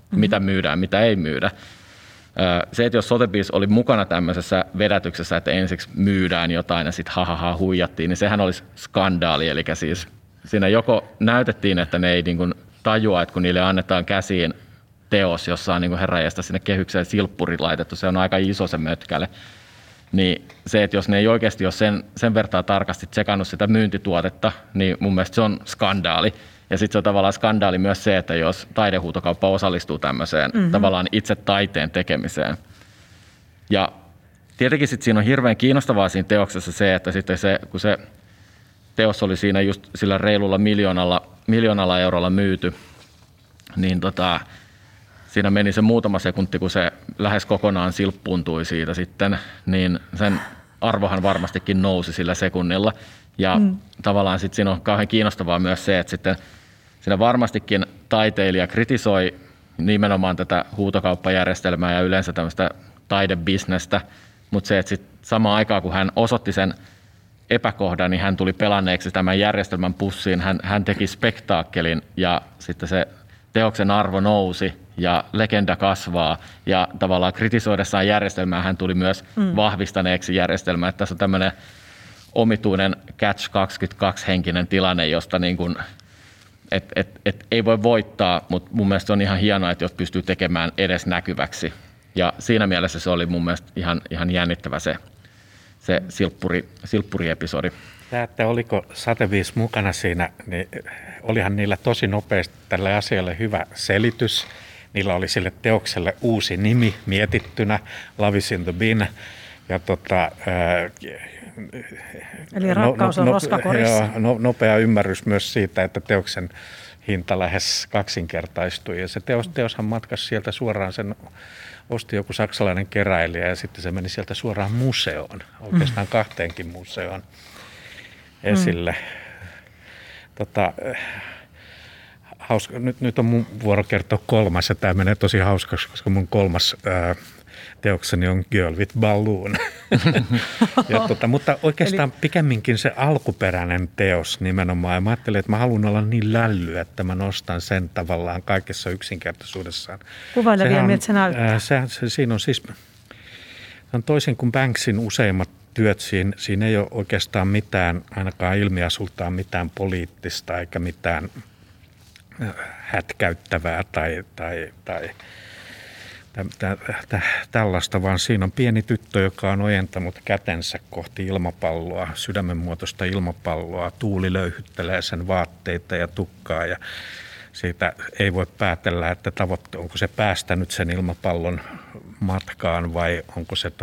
mitä myydään, mitä ei myydä. Se, että jos Sotheby's oli mukana tämmöisessä vedätyksessä, että ensiksi myydään jotain ja sitten huijattiin, niin sehän olisi skandaali. Eli siis siinä joko näytettiin, että ne ei niin kuin tajua, että kun niille annetaan käsiin teos, jossa on niin herranjeesta sinne kehykseen silppuri laitettu, se on aika iso se mötkäle. Niin se, että jos ne ei oikeasti ole sen vertaa tarkasti tsekannut sitä myyntituotetta, niin mun mielestä se on skandaali. Ja sitten se on tavallaan skandaali myös se, että jos taidehuutokauppa osallistuu tämmöiseen tavallaan itse taiteen tekemiseen. Ja tietenkin sitten siinä on hirveän kiinnostavaa siinä teoksessa se, että sitten kun se teos oli siinä just sillä reilulla miljoonalla eurolla myyty, niin siinä meni se muutama sekunti, kun se lähes kokonaan silppuuntui siitä sitten, niin sen arvohan varmastikin nousi sillä sekunnilla. Ja tavallaan sitten siinä on kauhean kiinnostavaa myös se, että sitten siinä varmastikin taiteilija kritisoi nimenomaan tätä huutokauppajärjestelmää ja yleensä tämmöistä taidebisnestä, mutta se, että sitten samaan aikaan kun hän osoitti sen epäkohdan, niin hän tuli pelanneeksi tämän järjestelmän pussiin, hän teki spektaakkelin ja sitten se teoksen arvo nousi ja legenda kasvaa ja tavallaan kritisoidessaan järjestelmää hän tuli myös vahvistaneeksi järjestelmää, että tässä on tämmöinen omituinen catch 22-henkinen tilanne, josta niin kuin, ei voi voittaa, mutta mun mielestä se on ihan hienoa, että jos pystyy tekemään edes näkyväksi. Ja siinä mielessä se oli mun mielestä ihan jännittävä se silppuriepisodi. Tämä, että oliko Sotheby's mukana siinä, niin olihan niillä tosi nopeasti tälle asialle hyvä selitys. Niillä oli sille teokselle uusi nimi mietittynä, Love is in the bin. Ja eli rakkaus on roskakorissa. Nopea ymmärrys myös siitä, että teoksen hinta lähes kaksinkertaistui. Ja se teoshan matkasi sieltä suoraan, sen osti joku saksalainen keräilijä ja sitten se meni sieltä suoraan museoon, oikeastaan kahteenkin museoon esille. Hauska. Nyt on mun vuoro kertoa kolmas ja tämä menee tosi hauskaksi, koska mun kolmas teokseni on Girl with Balloon. Mutta oikeastaan pikemminkin se alkuperäinen teos nimenomaan. Ja mä ajattelin, että mä haluan olla niin lälly, että mä nostan sen tavallaan kaikessa yksinkertaisuudessaan. Kuvaile vielä, miltä se näyttää. Siinä on siis, on toisin kuin Banksin useimmat työt, siinä ei ole oikeastaan mitään, ainakaan ilmiasultaan mitään poliittista eikä mitään hätkäyttävää tai tällaista, vaan siinä on pieni tyttö, joka on ojentanut kätensä kohti ilmapalloa, sydämenmuotoista ilmapalloa. Tuuli löyhyttelee sen vaatteita ja tukkaa ja siitä ei voi päätellä, että onko se päästänyt sen ilmapallon matkaan vai onko se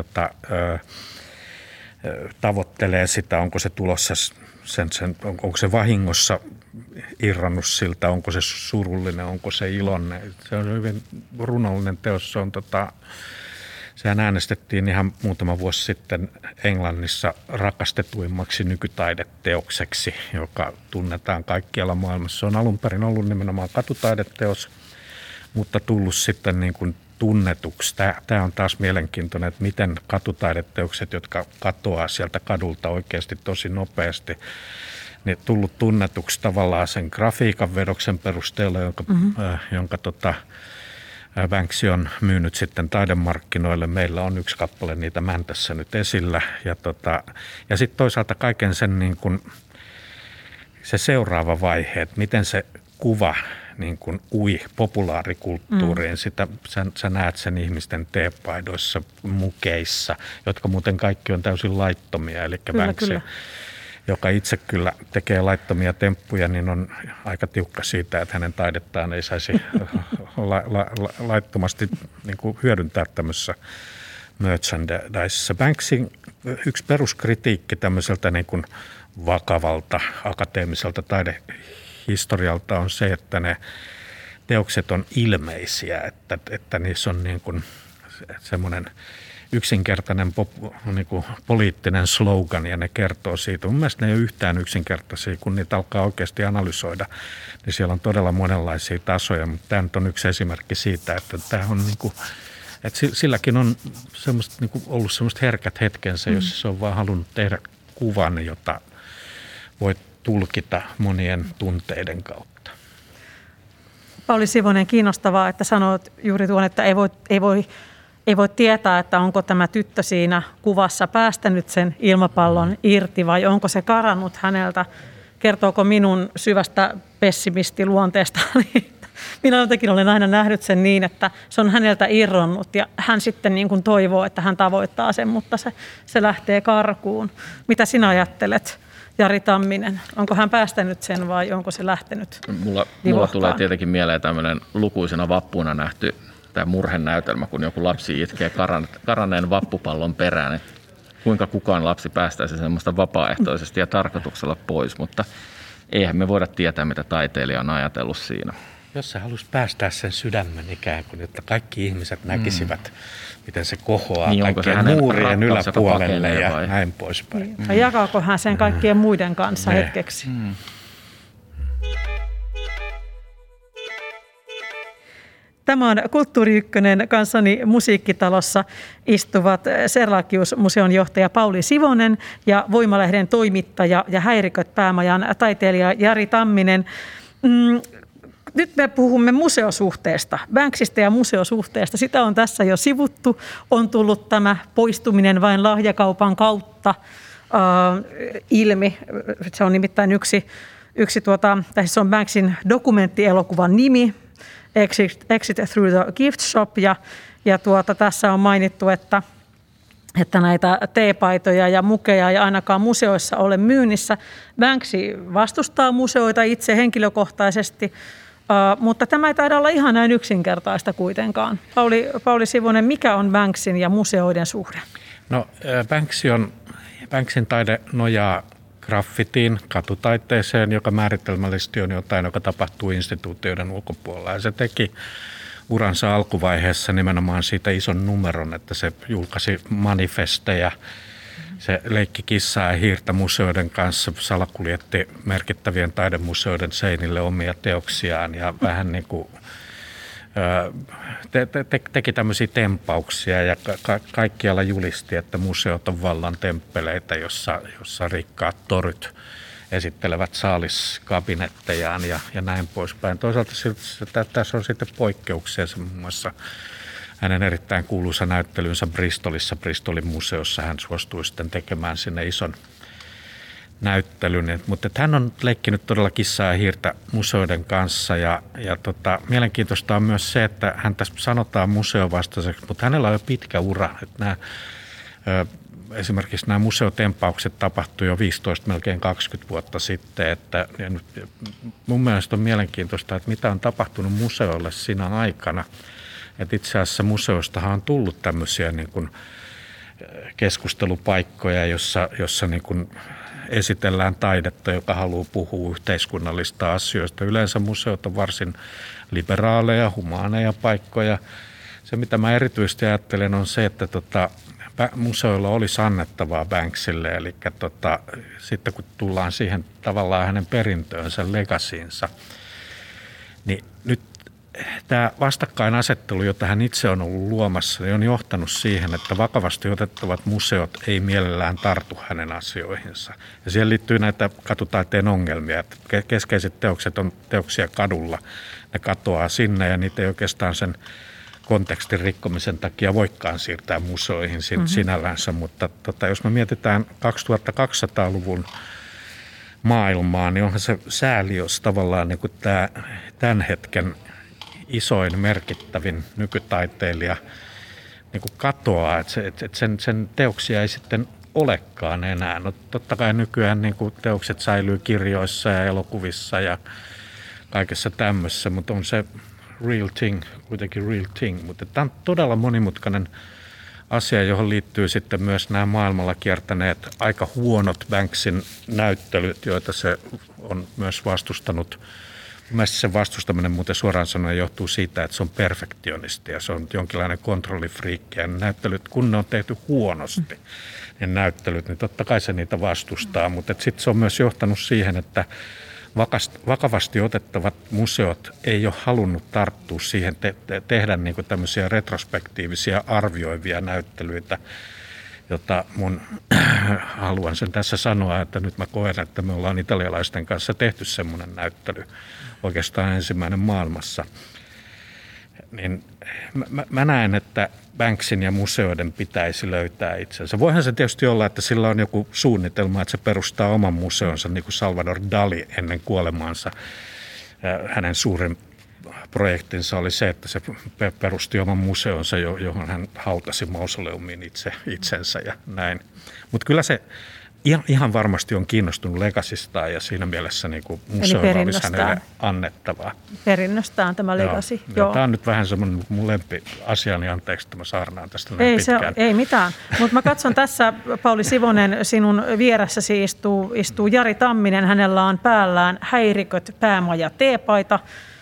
tavoittelee sitä, onko se tulossa onko se vahingossa irrannut siltä, onko se surullinen, onko se iloinen. Se on hyvin runollinen teos. Sehän äänestettiin ihan muutama vuosi sitten Englannissa rakastetuimmaksi nykytaideteokseksi, joka tunnetaan kaikkialla maailmassa. Se on alun perin ollut nimenomaan katutaideteos, mutta tullut sitten niin kuin tunnetuksi. Tämä on taas mielenkiintoinen, että miten katutaideteokset, jotka katoaa sieltä kadulta oikeasti tosi nopeasti, niin tullut tunnetuksi tavallaan sen grafiikan vedoksen perusteella, jonka Banksy on myynyt sitten taidemarkkinoille. Meillä on yksi kappale niitä Mäntässä nyt esillä. Ja sitten toisaalta kaiken sen niin kuin, se seuraava vaihe, että miten se kuva niin kuin ui populaarikulttuuriin. Sitä, sä näet sen ihmisten teepaidoissa, mukeissa, jotka muuten kaikki on täysin laittomia. Eli Banksy, joka itse kyllä tekee laittomia temppuja, niin on aika tiukka siitä, että hänen taidettaan ei saisi laittomasti niin kuin hyödyntää tämmöisessä merchandisessa. Banksyn yksi peruskritiikki tämmöiseltä niin kuin vakavalta akateemiselta taidehistorialta on se, että ne teokset on ilmeisiä, että niissä on niin kuin semmoinen yksinkertainen niin kuin poliittinen slogan ja ne kertoo siitä. Mun mielestä ne ei ole yhtään yksinkertaisia, kun niitä alkaa oikeasti analysoida, niin siellä on todella monenlaisia tasoja, mutta tämä nyt on yksi esimerkki siitä, että tämä on niin kuin, että silläkin on semmoista, niin kuin ollut semmoista herkät hetkensä, jos se on vaan halunnut tehdä kuvan, jota voi tulkita monien tunteiden kautta. Pauli Sivonen, kiinnostavaa, että sanoit juuri tuon, että ei voi tietää, että onko tämä tyttö siinä kuvassa päästänyt sen ilmapallon irti vai onko se karannut häneltä. Kertooko minun syvästä pessimistiluonteestani? Minä jotenkin olen aina nähnyt sen niin, että se on häneltä irronnut ja hän sitten niin kuin toivoo, että hän tavoittaa sen, mutta se lähtee karkuun. Mitä sinä ajattelet, Jari Tamminen? Onko hän päästänyt sen vai onko se lähtenyt Mulla tulee tietenkin mieleen tämmöinen lukuisena vappuna nähty tämä murhenäytelmä, kun joku lapsi itkee karanneen vappupallon perään. Että kuinka kukaan lapsi päästäisi semmoista vapaaehtoisesti ja tarkoituksella pois, mutta eihän me voida tietää, mitä taiteilija on ajatellut siinä. Jos se halusi päästää sen sydämen ikään kuin, että kaikki ihmiset näkisivät, miten se kohoaa niin kaikkien muurien yläpuolelle ja näin poispäin. Niin. Jakaako hän sen kaikkien muiden kanssa hetkeksi? Tämä on Kulttuuri Ykkönen. Kanssani Musiikkitalossa istuvat Serlachius-museon johtaja Pauli Sivonen ja Voima-lehden toimittaja ja Häiriköt päämajan taiteilija Jari Tamminen. Nyt me puhumme museosuhteesta, Banksista ja museosuhteesta. Sitä on tässä jo sivuttu. On tullut tämä poistuminen vain lahjakaupan kautta ilmi. Se on nimittäin se on Banksin dokumenttielokuvan nimi, Exit Through the Gift Shop. Ja tässä on mainittu, että näitä teepaitoja ja mukeja ei ainakaan museoissa ole myynnissä. Banksy vastustaa museoita itse henkilökohtaisesti. Mutta tämä ei taida olla ihan näin yksinkertaista kuitenkaan. Pauli Sivonen, mikä on Banksin ja museoiden suhde? No, Banksin taide nojaa graffitiin, katutaiteeseen, joka määritelmällisesti on jotain, joka tapahtuu instituutioiden ulkopuolella. Ja se teki uransa alkuvaiheessa nimenomaan siitä ison numeron, että se julkaisi manifesteja. Se leikki kissaa ja hiirtä museoiden kanssa, salakuljetti merkittävien taidemuseoiden seinille omia teoksiaan ja vähän niin kuin teki tämmöisiä tempauksia ja kaikkialla julisti, että museot on vallan temppeleitä, jossa rikkaat toryt esittelevät saaliskabinettejaan ja näin poispäin. Toisaalta tässä on sitten poikkeuksia, se muun muassa hänen erittäin kuuluisa näyttelynsä Bristolissa, Bristolin museossa. Hän suostui sitten tekemään sinne ison näyttelyn. Mutta hän on leikkinyt todella kissaa ja hiirtä museoiden kanssa. Mielenkiintoista on myös se, että häntä sanotaan museovastaiseksi, mutta hänellä on jo pitkä ura. Esimerkiksi nämä museotempaukset tapahtui jo 15, melkein 20 vuotta sitten. Mun mielestä on mielenkiintoista, että mitä on tapahtunut museoille siinä aikana. Että itse asiassa museostahan on tullut tämmöisiä niin kuin keskustelupaikkoja, jossa niin kuin esitellään taidetta, joka haluaa puhua yhteiskunnallista asioista. Yleensä museot on varsin liberaaleja, humaaneja paikkoja. Se, mitä mä erityisesti ajattelen, on se, että museoilla olisi annettavaa Banksille. Eli sitten kun tullaan siihen tavallaan hänen perintöönsä, legacyinsa, niin nyt tämä vastakkainasettelu, jota hän itse on ollut luomassa, niin on johtanut siihen, että vakavasti otettavat museot ei mielellään tartu hänen asioihinsa. Ja siihen liittyy näitä katutaiteen ongelmia, että keskeiset teokset on teoksia kadulla. Ne katoaa sinne ja niitä ei oikeastaan sen kontekstin rikkomisen takia voikaan siirtää museoihin sinällänsä. Mutta jos me mietitään 2200-luvun maailmaa, niin onhan se sääli, jos tavallaan niin kuin tämän hetken isoin merkittävin nykytaiteilija niin kuin katoaa, että sen teoksia ei sitten olekaan enää. No, totta kai nykyään niin kuin teokset säilyy kirjoissa ja elokuvissa ja kaikessa tämmöisessä, mutta on se real thing, kuitenkin real thing. Mutta tämä on todella monimutkainen asia, johon liittyy sitten myös nämä maailmalla kiertäneet aika huonot Banksin näyttelyt, joita se on myös vastustanut. Mielestäni sen vastustaminen muuten suoraan sanoen johtuu siitä, että se on perfektionisti ja se on jonkinlainen kontrollifriikki. Ja näyttelyt, kun ne on tehty huonosti, ne näyttelyt, niin totta kai se niitä vastustaa. Mutta sitten se on myös johtanut siihen, että vakavasti otettavat museot ei ole halunnut tarttua siihen, tehdä niin kuin tämmöisiä retrospektiivisia arvioivia näyttelyitä, jota haluan sen tässä sanoa, että nyt mä koen, että me ollaan italialaisten kanssa tehty semmoinen näyttely, oikeastaan ensimmäinen maailmassa. Niin mä näen, että Banksin ja museoiden pitäisi löytää itsensä. Voihan se tietysti olla, että sillä on joku suunnitelma, että se perustaa oman museonsa, niin kuin Salvador Dali ennen kuolemaansa. Hänen suurin projektinsa oli se, että se perusti oman museonsa, johon hän hautasi mausoleumiin itsensä ja näin. Mutta kyllä se ihan varmasti on kiinnostunut legacysta ja siinä mielessä niin kuin museoilla olisi hänelle annettavaa. Perinnöstään tämä legacy. Joo. Tämä on nyt vähän semmoinen mun lempiasia, niin anteeksi, että mä saarnaan tästä näin pitkään. Ei mitään, mutta mä katson tässä, Pauli Sivonen, sinun vieressäsi istuu Jari Tamminen. Hänellä on päällään Häiriköt, päämaja, teepaita.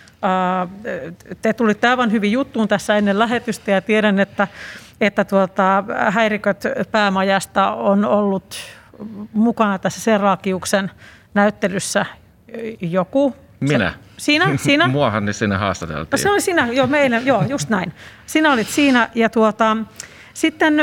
Te tulitte aivan hyvin juttuun tässä ennen lähetystä ja tiedän, että Häiriköt päämajasta on ollut mukana tässä Serrakiuksen näyttelyssä joku. Minä. Sinä? Muahan niin sinne haastateltiin. Se oli sinä, joo, just näin. Sinä olit siinä ja sitten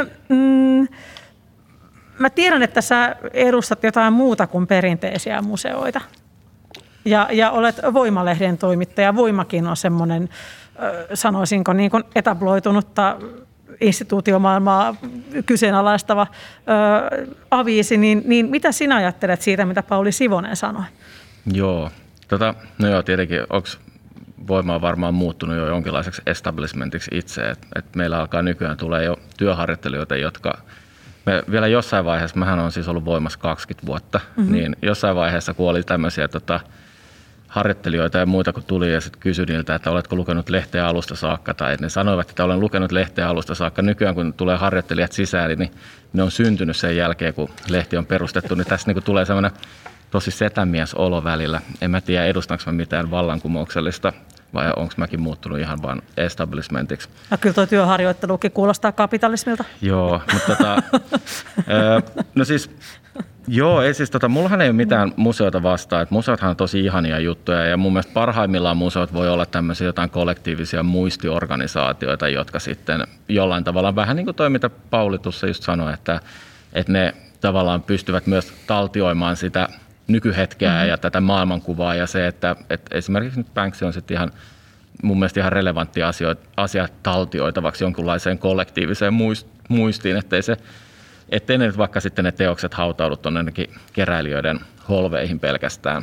mä tiedän, että sä edustat jotain muuta kuin perinteisiä museoita. Ja olet Voima-lehden toimittaja. Voimakin on semmoinen, sanoisinko, niin kuin etabloitunutta instituutiomaailmaa kyseenalaistava aviisi. Niin mitä sinä ajattelet siitä, mitä Pauli Sivonen sanoi? Joo, tietenkin onko Voima on varmaan muuttunut jo jonkinlaiseksi establishmentiksi itse. Et meillä alkaa nykyään tulee jo työharjoittelijoita, jotka me vielä jossain vaiheessa, mähän on siis ollut Voimassa 20 vuotta, niin jossain vaiheessa kun oli tämmöisiä harjoittelijoita ja muita kun tuli ja sitten kysyi niiltä, että oletko lukenut lehteä alusta saakka tai ne sanoivat, että olen lukenut lehteä alusta saakka. Nykyään kun tulee harjoittelijat sisään, niin ne on syntynyt sen jälkeen, kun lehti on perustettu, niin tässä niin tulee semmoinen tosi setämies-olo välillä. En mä tiedä, edustanko mä mitään vallankumouksellista vai onko mäkin muuttunut ihan vaan establishmentiksi. No kyllä tuo työharjoittelukin kuulostaa kapitalismilta. Joo, mutta no siis, mullahan ei ole mitään museota vastaan. Että museothan on tosi ihania juttuja ja mun mielestä parhaimmillaan museot voi olla tämmöisiä jotain kollektiivisia muistiorganisaatioita, jotka sitten jollain tavalla vähän niin kuin toi, mitä Pauli tuossa just sanoi, että ne tavallaan pystyvät myös taltioimaan sitä nykyhetkeä ja tätä maailmankuvaa ja se, että esimerkiksi nyt Banksy on sitten ihan mun mielestä ihan relevantti asia taltioitavaksi jonkunlaiseen kollektiiviseen muistiin, ettei ne nyt vaikka sitten ne teokset hautaudu tuonne keräilijöiden holveihin pelkästään.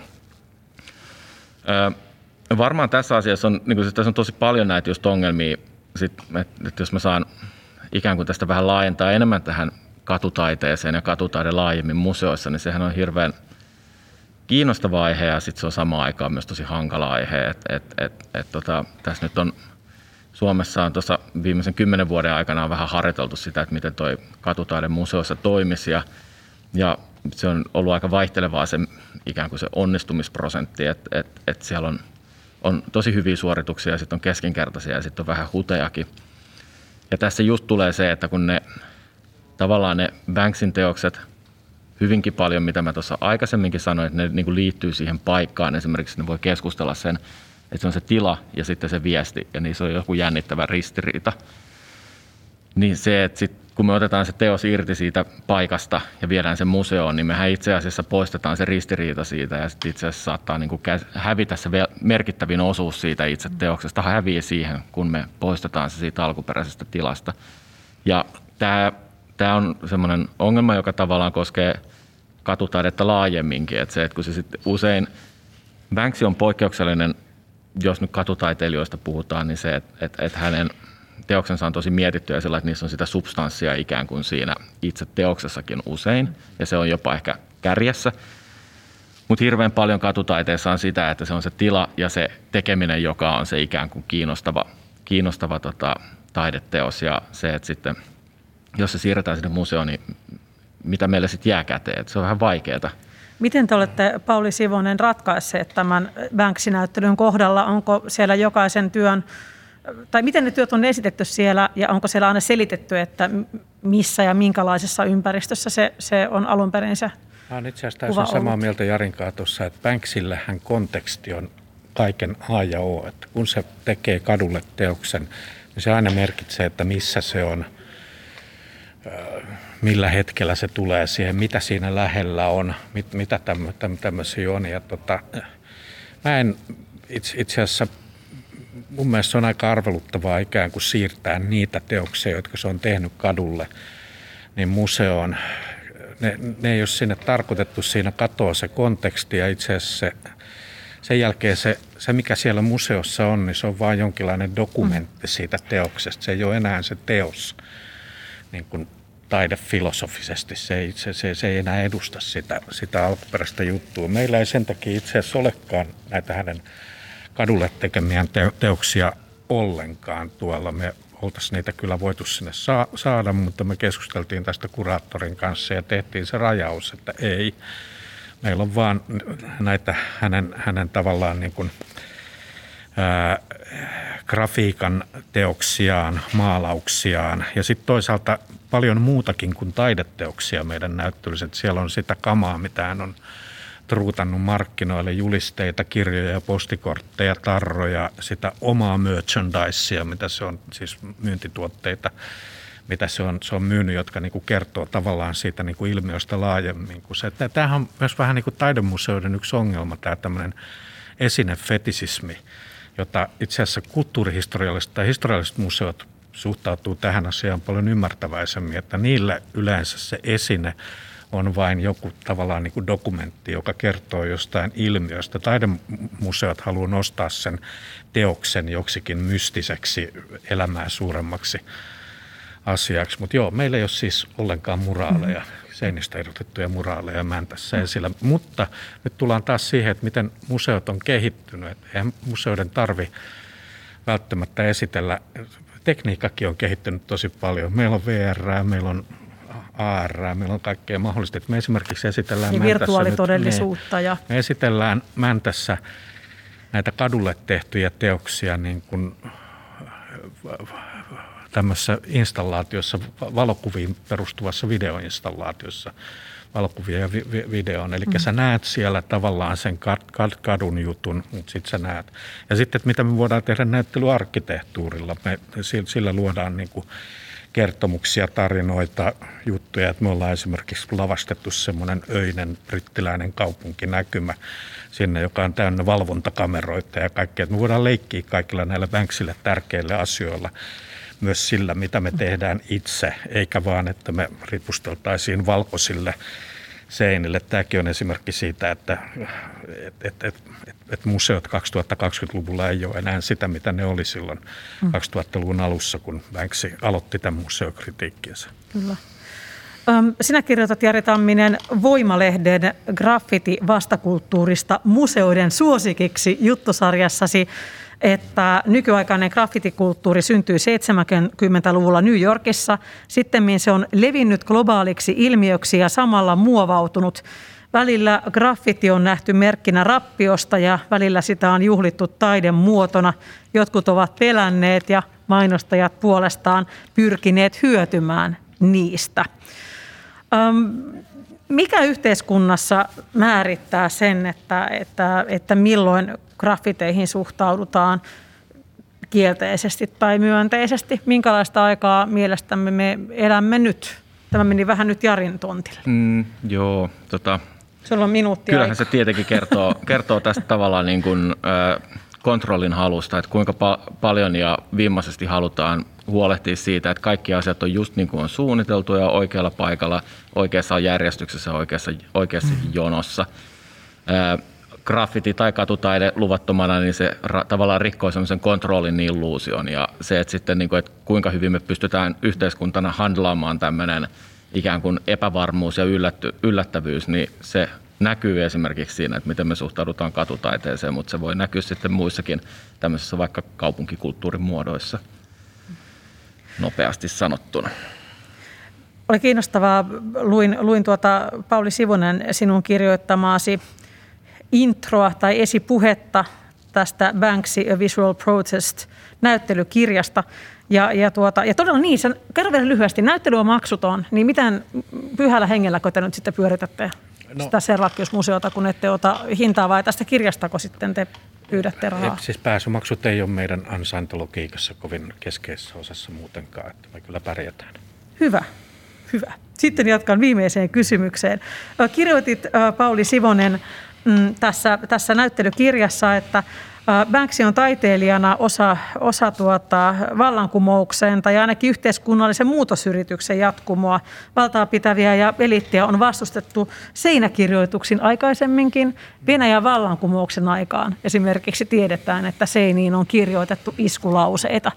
Varmaan tässä asiassa on, niin tässä on tosi paljon näitä just ongelmia, että jos mä saan ikään kuin tästä vähän laajentaa enemmän tähän katutaiteeseen ja katutaide laajemmin museoissa, niin sehän on hirveän kiinnostava aihe ja sitten se on samaan aikaan myös tosi hankala aihe. Tässä nyt on Suomessa on tuossa viimeisen 10 vuoden aikana on vähän harjoiteltu sitä, että miten toi katutaide museoissa toimisi ja se on ollut aika vaihtelevaa se ikään kuin se onnistumisprosentti, että siellä on tosi hyviä suorituksia ja sitten on keskinkertaisia ja sitten on vähän hutejakin. Ja tässä just tulee se, että kun tavallaan ne Banksin teokset hyvinkin paljon, mitä mä tuossa aikaisemminkin sanoin, että ne niin kuin liittyy siihen paikkaan. Esimerkiksi ne voi keskustella sen, että se on se tila ja sitten se viesti ja niissä on joku jännittävä ristiriita. Niin se, että sit, kun me otetaan se teos irti siitä paikasta ja viedään sen museoon, niin mehän itse asiassa poistetaan se ristiriita siitä ja sitten itse asiassa saattaa niin kuin hävitä se merkittävin osuus siitä itse teoksesta häviää siihen, kun me poistetaan se siitä alkuperäisestä tilasta. Ja tämä on semmoinen ongelma, joka tavallaan koskee katutaidetta laajemminkin. Että kun se sitten usein, Banksy on poikkeuksellinen, jos nyt katutaiteilijoista puhutaan, niin se, että hänen teoksensa on tosi mietittyä sillä, että niissä on sitä substanssia ikään kuin siinä itse teoksessakin usein, ja se on jopa ehkä kärjessä. Mutta hirveän paljon katutaiteessa on sitä, että se on se tila ja se tekeminen, joka on se ikään kuin kiinnostava taideteos, ja se, että sitten jos se siirretään sinne museoon, niin mitä meille sitten jää käteen? Että se on vähän vaikeaa. Miten te olette, Pauli Sivonen, ratkaisseet tämän Banksy-näyttelyn kohdalla? Onko siellä jokaisen työn, tai miten ne työt on esitetty siellä, ja onko siellä aina selitetty, että missä ja minkälaisessa ympäristössä se on alun perin se olen itse asiassa täysin samaa mieltä Jarin kanssa tuossa, että Banksillähän konteksti on kaiken A ja O. Että kun se tekee kadulle teoksen, niin se aina merkitsee, että missä se on millä hetkellä se tulee siihen, mitä siinä lähellä on, mitä tämmöisiä on. Ja mä en itse asiassa, mun mielestä se on aika arveluttavaa ikään kuin siirtää niitä teoksia, jotka se on tehnyt kadulle, niin museoon. Ne ei ole sinne tarkoitettu, siinä katoaa se konteksti ja itse asiassa sen jälkeen se, mikä siellä museossa on, niin se on vain jonkinlainen dokumentti siitä teoksesta. Se ei ole enää se teos niin kuin taidefilosofisesti. Se ei enää edusta sitä alkuperäistä juttua. Meillä ei sen takia itse asiassa olekaan näitä hänen kadulle tekemiään teoksia ollenkaan tuolla. Me oltaisiin niitä kyllä voitu sinne saada, mutta me keskusteltiin tästä kuraattorin kanssa ja tehtiin se rajaus, että ei. Meillä on vaan näitä hänen tavallaan niin kuin, grafiikan teoksiaan, maalauksiaan ja sitten toisaalta paljon muutakin kuin taideteoksia meidän näyttelyset. Siellä on sitä kamaa, mitä hän on truutannut markkinoille, julisteita, kirjoja, postikortteja, tarroja, sitä omaa merchandisea, mitä se on, siis myyntituotteita, mitä se on myynyt, jotka niin kuin kertoo tavallaan siitä niin kuin ilmiöstä laajemmin. Tämähän on myös vähän niin kuin taidemuseoiden yksi ongelma, tämä tämmöinen esinefetisismi, jota itse asiassa kulttuurihistorialliset tai historialliset museot suhtautuu tähän asiaan paljon ymmärtäväisemmin, että niillä yleensä se esine on vain joku tavallaan niin kuin dokumentti, joka kertoo jostain ilmiöstä. Taidemuseot haluaa nostaa sen teoksen joksikin mystiseksi, elämää suuremmaksi asiaksi. Mutta joo, meillä ei ole siis ollenkaan muraaleja, seinistä irrotettuja muraaleja Mäntässä esillä. Mutta nyt tullaan taas siihen, että miten museot on kehittynyt. Eihän museoiden tarvi välttämättä esitellä. Tekniikkakin on kehittynyt tosi paljon. Meillä on VR, meillä on AR, meillä on kaikkea mahdollista. Me esimerkiksi esitellään niin Mäntässä virtuaalitodellisuutta. Me esitellään Mäntässä näitä kadulle tehtyjä teoksia niin kuin tämmöisessä installaatiossa, valokuviin perustuvassa videoinstallaatiossa, valokuvia ja videon. Eli sä näet siellä tavallaan sen kadun jutun, mutta sitten sä näet. Ja sitten, että mitä me voidaan tehdä näyttelyarkkitehtuurilla. Me sillä luodaan niin kuin kertomuksia, tarinoita, juttuja. Että me ollaan esimerkiksi lavastettu semmoinen öinen brittiläinen kaupunkinäkymä sinne, joka on täynnä valvontakameroita ja kaikkea. Että me voidaan leikkiä kaikilla näillä Banksille tärkeillä asioilla myös sillä, mitä me tehdään itse, eikä vaan, että me ripusteltaisiin valkoisille seinille. Tämäkin on esimerkki siitä, että museot 2020-luvulla ei ole enää sitä, mitä ne oli silloin 2000-luvun alussa, kun Banksy aloitti tämän museokritiikkiensä. Kyllä. Sinä kirjoitat, Jari Tamminen, Voima-lehden graffiti-vastakulttuurista museoiden suosikiksi juttusarjassasi, että nykyaikainen graffitikulttuuri syntyi 70-luvulla New Yorkissa. Sittemmin se on levinnyt globaaliksi ilmiöksi ja samalla muovautunut. Välillä graffiti on nähty merkkinä rappiosta ja välillä sitä on juhlittu taidemuotona. Jotkut ovat pelänneet ja mainostajat puolestaan pyrkineet hyötymään niistä. Mikä yhteiskunnassa määrittää sen, että milloin graffiteihin suhtaudutaan kielteisesti tai myönteisesti? Minkälaista aikaa mielestämme me elämme nyt? Tämä meni vähän nyt Jarin tontille. Joo, sulla on minuutti kyllähän aikaa. se tietenkin kertoo tästä tavallaan niin kuin, kontrollin halusta, että kuinka paljon ja viimeisesti halutaan huolehtia siitä, että kaikki asiat on just niin kuin on suunniteltu ja oikealla paikalla, oikeassa järjestyksessä, oikeassa jonossa. Graffiti tai katutaide luvattomana, niin se tavallaan rikkoo semmoisen kontrollin illuusion ja se, että sitten niin kuin, että kuinka hyvin me pystytään yhteiskuntana handlaamaan tämmöinen ikään kuin epävarmuus ja yllättävyys, niin se näkyy esimerkiksi siinä, että miten me suhtaudutaan katutaiteeseen, mutta se voi näkyä sitten muissakin tämmöisissä vaikka kaupunkikulttuurin muodoissa nopeasti sanottuna. Oli kiinnostavaa. Luin Pauli Sivonen sinun kirjoittamaasi introa tai esipuhetta tästä Banksy A Visual Protest -näyttelykirjasta. Ja todella niin, kerro vielä lyhyesti, näyttely on maksuton, niin miten pyhällä hengelläkö te nyt sitten pyöritätte sitä Serlachius-museota, kun ette ota hintaa, vai tästä kirjastako sitten te pyydätte rahaa? Siis pääsymaksut ei ole meidän ansaintologiikassa kovin keskeisessä osassa muutenkaan, että me kyllä pärjätään. Hyvä. Hyvä. Sitten jatkan viimeiseen kysymykseen. Kirjoitit, Pauli Sivonen, tässä näyttelykirjassa, että Banksy on taiteilijana osa vallankumouksen tai ainakin yhteiskunnallisen muutosyrityksen jatkumoa. Valtaa pitäviä ja eliittiä on vastustettu seinäkirjoituksin aikaisemminkin. Venäjän vallankumouksen aikaan esimerkiksi tiedetään, että seiniin on kirjoitettu iskulauseita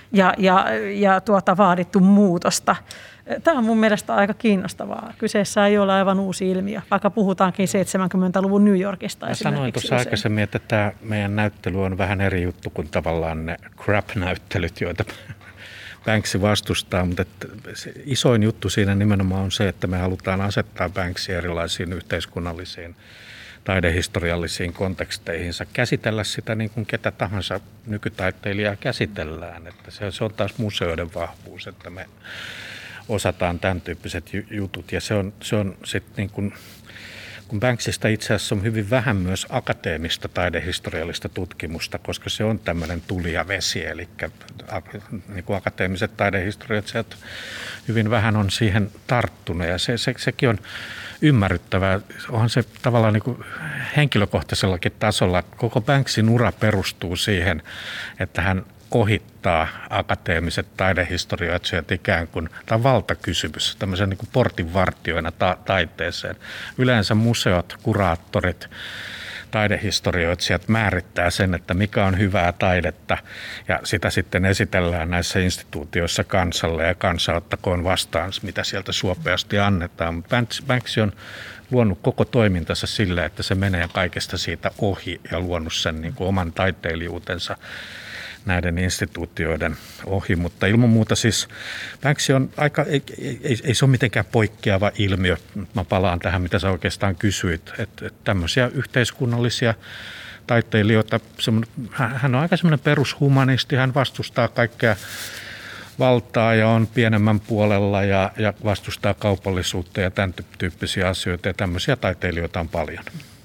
ja vaadittu muutosta. Tämä on mun mielestä aika kiinnostavaa. Kyseessä ei ole aivan uusi ilmiö, vaikka puhutaankin 70-luvun New Yorkista. Mä sanoin tuossa aikaisemmin, että tämä meidän näyttely on vähän eri juttu kuin tavallaan ne crap-näyttelyt, joita Banksy vastustaa. Mutta se isoin juttu siinä nimenomaan on se, että me halutaan asettaa Banksy erilaisiin yhteiskunnallisiin taidehistoriallisiin konteksteihinsa, käsitellä sitä niin kuin ketä tahansa nykytaiteilijaa käsitellään. Että se on taas museoiden vahvuus, että me osataan tämän tyyppiset jutut. Ja se on sitten niin kuin, kun Banksystä itse asiassa on hyvin vähän myös akateemista taidehistoriallista tutkimusta, koska se on tämmöinen tuli ja vesi, eli niin kuin akateemiset taidehistoriat hyvin vähän on siihen tarttunut, ja sekin on ymmärryttävää. Onhan se tavallaan niin kuin henkilökohtaisellakin tasolla, koko Banksyn ura perustuu siihen, että hän ohittaa akateemiset taidehistorioitsijat ikään kuin, tämä on valtakysymys, tämmöisen niin kuin portinvartioina taiteeseen. Yleensä museot, kuraattorit, taidehistorioitsijat määrittää sen, että mikä on hyvää taidetta, ja sitä sitten esitellään näissä instituutioissa kansalle, ja kansa ottakoon vastaan, mitä sieltä suopeasti annetaan. Banksy on luonut koko toimintansa sillä, että se menee kaikesta siitä ohi ja luonut sen niin kuin oman taiteilijuutensa näiden instituutioiden ohi, mutta ilman muuta siis Banksy on aika, ei se ole mitenkään poikkeava ilmiö. Mä palaan tähän, mitä sä oikeastaan kysyit, että tämmöisiä yhteiskunnallisia taiteilijoita, hän on aika semmoinen perushumanisti, hän vastustaa kaikkea valtaa ja on pienemmän puolella ja vastustaa kaupallisuutta ja tämän tyyppisiä asioita, ja tämmöisiä taiteilijoita on paljon.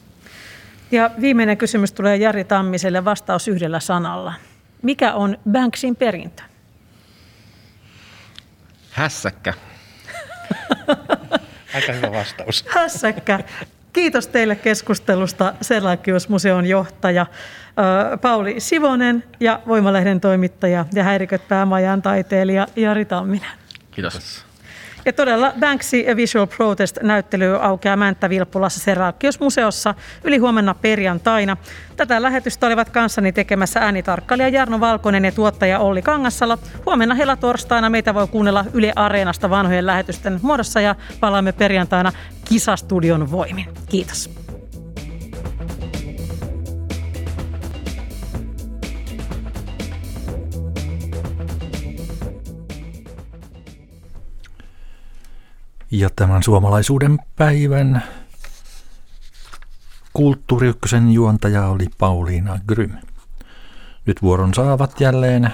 Ja viimeinen kysymys tulee Jari Tammiselle, vastaus yhdellä sanalla. Mikä on Banksyn perintö? Hässäkkä. Aika hyvä vastaus. Hässäkkä. Kiitos teille keskustelusta, Serlachius-museon johtaja Pauli Sivonen ja Voima-lehden toimittaja ja Häiriköt päämajan taiteilija Jari Tamminen. Kiitos. Ja todella Banksy A Visual Protest-näyttely aukeaa Mänttä-Vilppulassa Serlachius-museossa ylihuomenna perjantaina. Tätä lähetystä olivat kanssani tekemässä äänitarkkailija Jarno Valkonen ja tuottaja Olli Kangassalo. Huomenna helatorstaina meitä voi kuunnella Yle Areenasta vanhojen lähetysten muodossa ja palaamme perjantaina Kisastudion voimin. Kiitos. Ja tämän suomalaisuuden päivän Kulttuuri Ykkösen juontaja oli Pauliina Grym. Nyt vuoron saavat jälleen